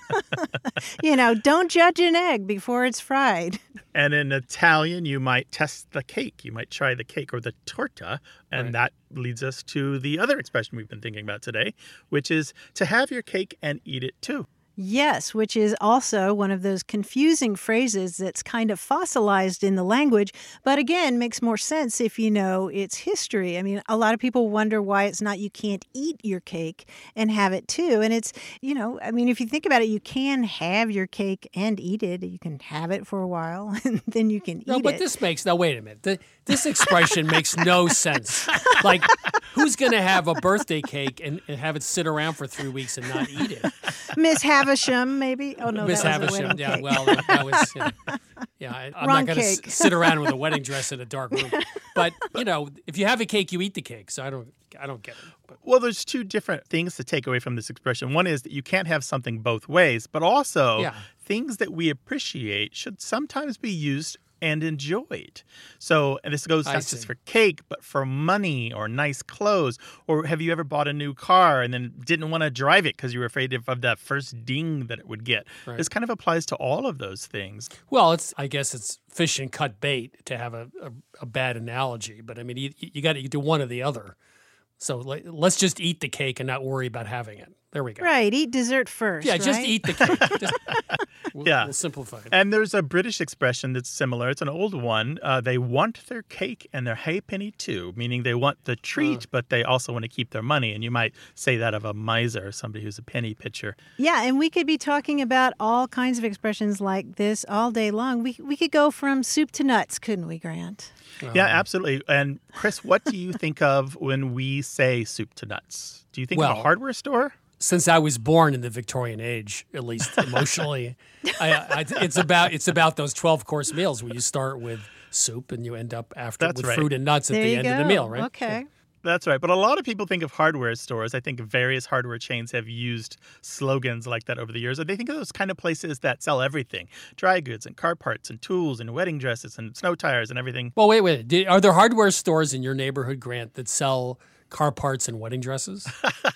You know, don't judge an egg before it's fried. And in Italian, you might test the cake. You might try the cake or the torta. And right. that leads us to the other expression we've been thinking about today, which is to have your cake and eat it too. Yes, which is also one of those confusing phrases that's kind of fossilized in the language, but again, makes more sense if you know its history. I mean, a lot of people wonder why it's not you can't eat your cake and have it too. And it's, you know, I mean, if you think about it, you can have your cake and eat it. You can have it for a while and then you can eat it. No, but it. this makes, now wait a minute. The, this expression makes no sense. Like, who's going to have a birthday cake and, and have it sit around for three weeks and not eat it? Miss Havisham, maybe? Oh, no, Miss that was Havisham, a yeah, cake. well, that, that was, yeah, yeah I, I'm Wrong not going cake. to sit around with a wedding dress in a dark room. But, you know, if you have a cake, you eat the cake, so I don't, I don't get it. But. Well, there's two different things to take away from this expression. One is that you can't have something both ways, but also yeah. things that we appreciate should sometimes be used and enjoyed. So, and this goes not just for cake, but for money or nice clothes. Or have you ever bought a new car and then didn't want to drive it because you were afraid of, of that first ding that it would get? Right. This kind of applies to all of those things. Well, it's I guess it's fish and cut bait to have a, a, a bad analogy. But I mean, you, you got to do one or the other. So let's just eat the cake and not worry about having it. There we go. Right. Eat dessert first. Yeah, right? just eat the cake. Just, we'll, yeah. We'll simplify it. And there's a British expression that's similar. It's an old one. Uh, they want their cake and their halfpenny too, meaning they want the treat, uh. but they also want to keep their money. And you might say that of a miser, somebody who's a penny pitcher. Yeah, and we could be talking about all kinds of expressions like this all day long. We we could go from soup to nuts, couldn't we, Grant? Yeah, absolutely. And Chris, what do you think of when we say soup to nuts? Do you think well, of a hardware store? Since I was born in the Victorian age, at least emotionally, I, I, it's about it's about those twelve course meals where you start with soup and you end up after That's with right. fruit and nuts there at the you end go. of the meal, right? Okay. That's right. But a lot of people think of hardware stores. I think various hardware chains have used slogans like that over the years. They think of those kind of places that sell everything. Dry goods and car parts and tools and wedding dresses and snow tires and everything. Well, wait, wait. Did, are there hardware stores in your neighborhood, Grant, that sell car parts and wedding dresses?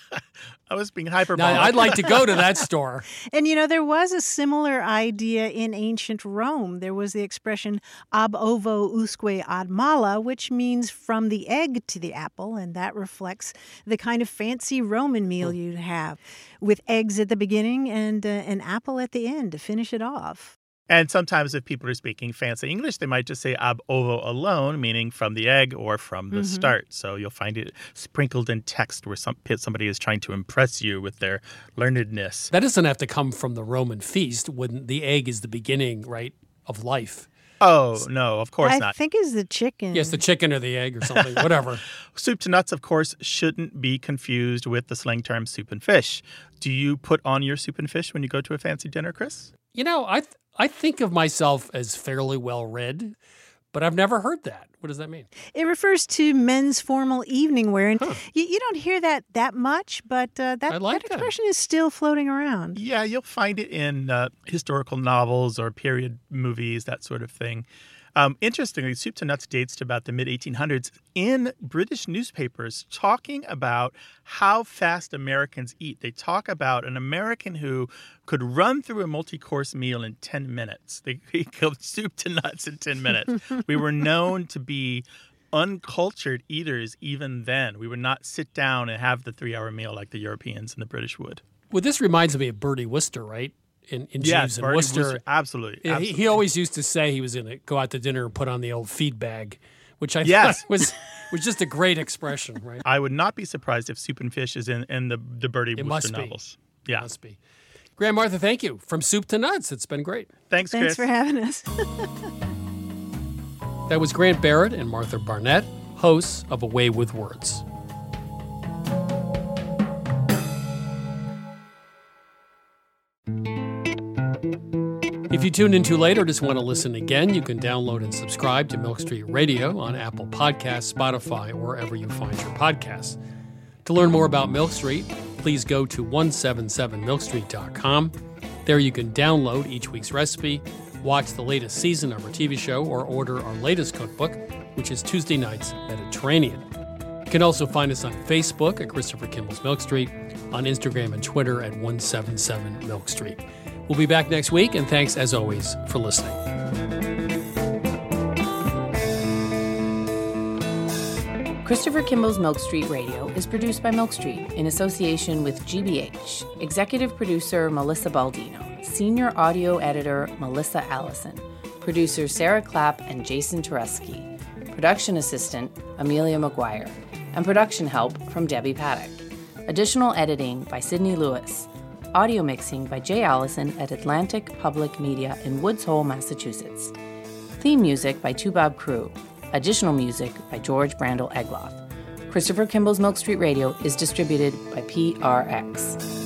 I was being hyperbolic. Now, I'd like to go to that store. And, you know, there was a similar idea in ancient Rome. There was the expression ab ovo usque ad mala, which means from the egg to the apple, and that reflects the kind of fancy Roman meal you'd have with eggs at the beginning and uh, an apple at the end to finish it off. And sometimes if people are speaking fancy English, they might just say ab ovo alone, meaning from the egg or from the Mm-hmm. start. So you'll find it sprinkled in text where some, somebody is trying to impress you with their learnedness. That doesn't have to come from the Roman feast when the egg is the beginning, right, of life. Oh, no, of course I not. I think it's the chicken. Yes, the chicken or the egg or something, whatever. Soup to nuts, of course, shouldn't be confused with the slang term soup and fish. Do you put on your soup and fish when you go to a fancy dinner, Chris? You know, I th- I think of myself as fairly well read, but I've never heard that. What does that mean? It refers to men's formal evening wear. And Huh. you, you don't hear that that much, but uh, that, I like that that. expression is still floating around. Yeah, you'll find it in uh, historical novels or period movies, that sort of thing. Um, interestingly, soup to nuts dates to about the mid eighteen hundreds in British newspapers talking about how fast Americans eat. They talk about an American who could run through a multi-course meal in ten minutes. They, they go soup to nuts in ten minutes. We were known to be uncultured eaters even then. We would not sit down and have the three-hour meal like the Europeans and the British would. Well, this reminds me of Bertie Wooster, right? In, in Yes, Jeeves and Bertie Wooster. Wooster, absolutely, Yeah, he- absolutely. He always used to say he was going to go out to dinner and put on the old feed bag which I yes. thought was was just a great expression, right? I would not be surprised if Soup and Fish is in, in the, the Bertie It Wooster must be. novels. Yeah. It must be. Graham Martha, thank you. From Soup to Nuts, it's been great. Thanks, Thanks Chris. for having us. That was Grant Barrett and Martha Barnett, hosts of A Way with Words. If you tuned in too late or just want to listen again, you can download and subscribe to Milk Street Radio on Apple Podcasts, Spotify, or wherever you find your podcasts. To learn more about Milk Street, please go to one seven seven milk street dot com. There you can download each week's recipe, watch the latest season of our T V show, or order our latest cookbook, which is Tuesday Nights Mediterranean. You can also find us on Facebook at Christopher Kimball's Milk Street, on Instagram and Twitter at one seven seven milk street. We'll be back next week, and thanks, as always, for listening. Christopher Kimball's Milk Street Radio is produced by Milk Street in association with G B H, executive producer Melissa Baldino, senior audio editor Melissa Allison, producers Sarah Clapp and Jason Tereski, production assistant Amelia McGuire, and production help from Debbie Paddock. Additional editing by Sydney Lewis. Audio mixing by Jay Allison at Atlantic Public Media in Woods Hole, Massachusetts. Theme music by Toubab Crew. Additional music by George Brandel Egloff. Christopher Kimball's Milk Street Radio is distributed by P R X.